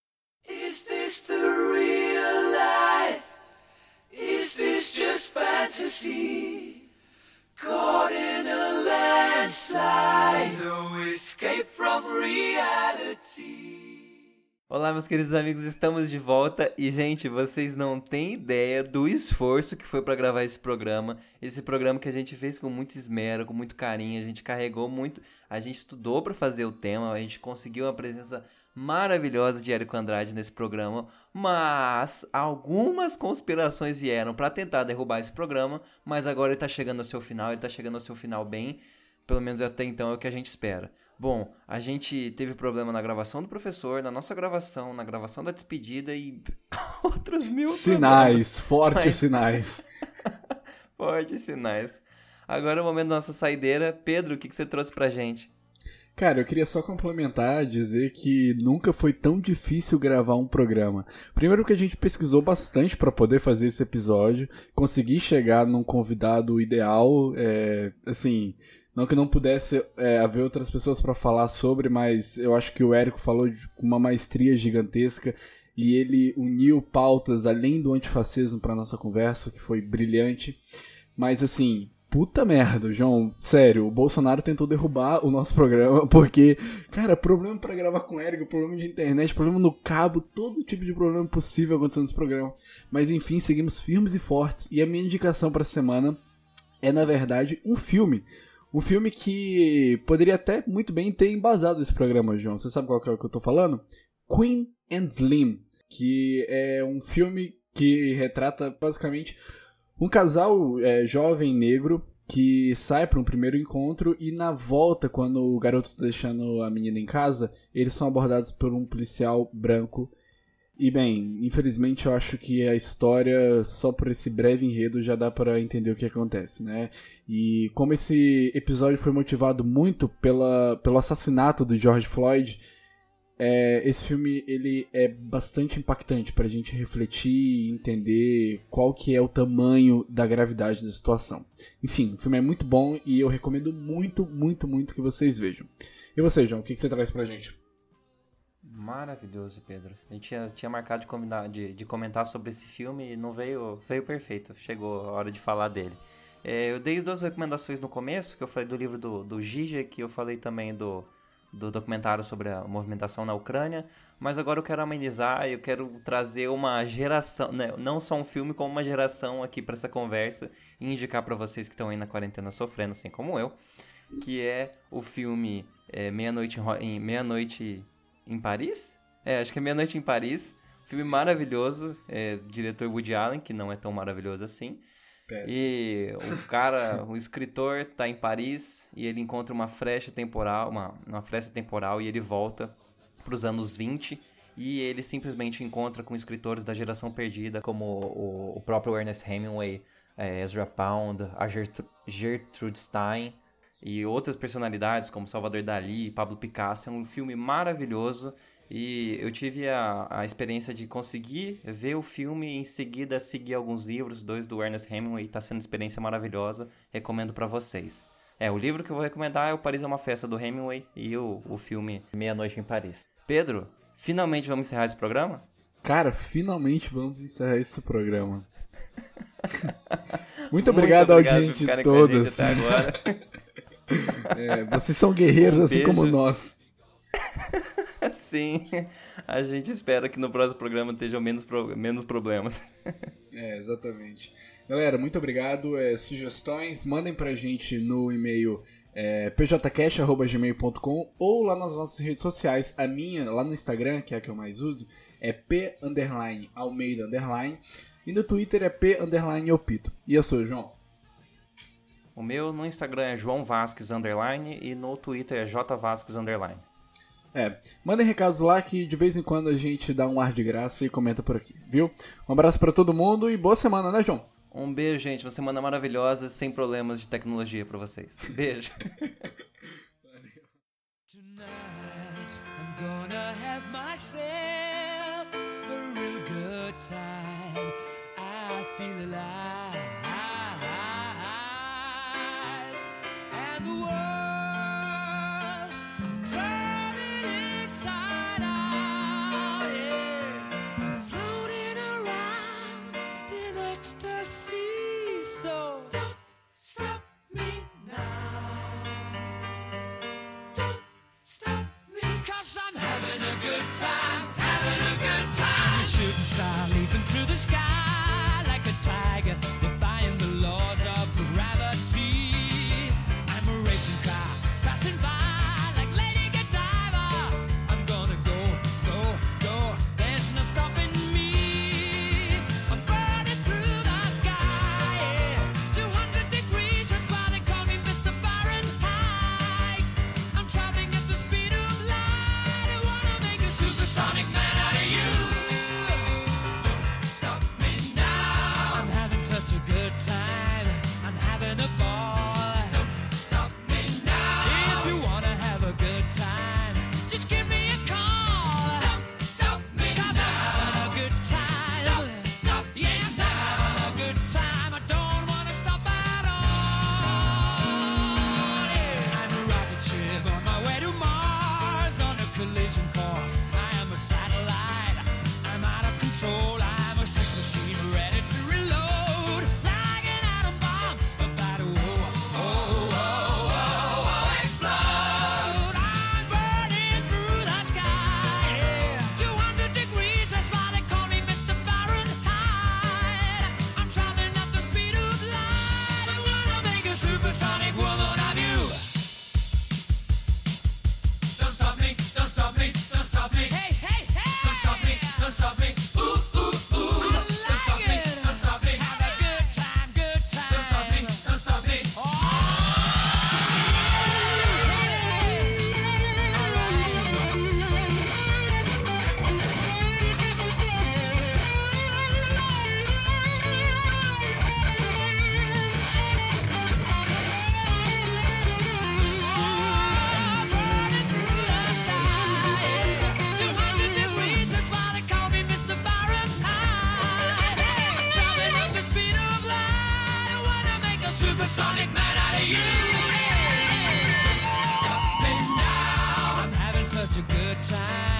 Is this the real life? Is this just fantasy? Caught in a landslide, no escape from reality. Olá, meus queridos amigos, estamos de volta e, gente, vocês não têm ideia do esforço que foi para gravar esse programa, esse programa que a gente fez com muito esmero, com muito carinho, a gente carregou muito, a gente estudou para fazer o tema, a gente conseguiu uma presença maravilhosa de Érico Andrade nesse programa, mas algumas conspirações vieram para tentar derrubar esse programa, mas agora ele está chegando ao seu final, ele está chegando ao seu final bem, pelo menos até então é o que a gente espera. Bom, a gente teve problema na gravação do professor, na nossa gravação, na gravação da despedida e outros mil sinais, problemas. fortes Mas... sinais. Fortes sinais. Agora é o momento da nossa saideira. Pedro, o que, que você trouxe pra gente? Cara, eu queria só complementar, dizer que nunca foi tão difícil gravar um programa. Primeiro que a gente pesquisou bastante para poder fazer esse episódio, consegui chegar num convidado ideal, é, assim... Não que não pudesse é, haver outras pessoas para falar sobre, mas eu acho que o Érico falou com uma maestria gigantesca e ele uniu pautas além do antifascismo para nossa conversa, que foi brilhante. Mas assim, puta merda, João. Sério, o Bolsonaro tentou derrubar o nosso programa porque, cara, problema pra gravar com o Érico, problema de internet, problema no cabo, todo tipo de problema possível acontecendo nesse programa. Mas enfim, seguimos firmes e fortes. E a minha indicação pra semana é, na verdade, um filme. Um filme que poderia até muito bem ter embasado esse programa, João. Você sabe qual que é o que eu tô falando? Queen and Slim, que é um filme que retrata basicamente um casal é, jovem negro que sai para um primeiro encontro e na volta, quando o garoto está deixando a menina em casa, eles são abordados por um policial branco. E bem, infelizmente eu acho que a história, só por esse breve enredo, já dá para entender o que acontece, né? E como esse episódio foi motivado muito pela, pelo assassinato do George Floyd, é, esse filme ele é bastante impactante pra gente refletir e entender qual que é o tamanho da gravidade da situação. Enfim, o filme é muito bom e eu recomendo muito, muito, muito que vocês vejam. E você, João, o que, que você traz pra gente? Maravilhoso, Pedro. A gente tinha, tinha marcado de, combinar, de, de comentar sobre esse filme e não veio, veio perfeito. Chegou a hora de falar dele. É, eu dei duas recomendações no começo, que eu falei do livro do, do Gigi, que eu falei também do, do documentário sobre a movimentação na Ucrânia, mas agora eu quero amenizar, eu quero trazer uma geração, né, não só um filme, como uma geração aqui para essa conversa e indicar para vocês que estão aí na quarentena sofrendo, assim como eu, que é o filme é, Meia-Noite em, Meia-Noite em Paris? É, acho que é Meia-Noite em Paris. Filme maravilhoso, é, diretor Woody Allen, que não é tão maravilhoso assim. Péssimo. E o cara, o escritor tá em Paris e ele encontra uma frecha temporal, uma, uma frecha temporal e ele volta pros anos vinte e ele simplesmente encontra com escritores da geração perdida, como o, o próprio Ernest Hemingway, é, Ezra Pound, a Gertrude, Gertrude Stein e outras personalidades como Salvador Dalí e Pablo Picasso. É um filme maravilhoso e eu tive a, a experiência de conseguir ver o filme e em seguida seguir alguns livros, dois do Ernest Hemingway, está sendo uma experiência maravilhosa, recomendo para vocês. É, o livro que eu vou recomendar é O Paris é uma Festa, do Hemingway, e o, o filme Meia-Noite em Paris. Pedro, finalmente vamos encerrar esse programa? Cara, finalmente vamos encerrar esse programa. Muito obrigado, Muito obrigado audiente de todas. Até agora. É, vocês são guerreiros um assim como nós. Sim, a gente espera que no próximo programa estejam menos, pro... menos problemas. É, exatamente. Galera, muito obrigado. É, sugestões, mandem pra gente no e-mail é, p j cast arroba gmail ponto com ou lá nas nossas redes sociais. A minha, lá no Instagram, que é a que eu mais uso, é p underline almeida underline e no Twitter é p underline opito. E eu sou o João. O meu no Instagram é João Vasques underline e no Twitter é J Vasques underline. É, mandem recados lá que de vez em quando a gente dá um ar de graça e comenta por aqui, viu? Um abraço pra todo mundo e boa semana, né, João? Um beijo, gente. Uma semana maravilhosa, sem problemas de tecnologia pra vocês. Beijo. Tonight I'm gonna have myself a real good time. I feel alive. And the world I'm turning inside out, yeah. I'm floating around in ecstasy. So don't stop me now. Don't stop me, 'cause I'm having a good time, having a good time. A shooting star leaping through the sky like a tiger, defying the laws of gravity. I'm a racing car passing by like Lady Godiva. I'm gonna go, go, go. There's no stopping me. I'm burning through the sky, yeah. two hundred degrees. supersonic man out of you. Yeah. Stop me now. I'm having such a good time.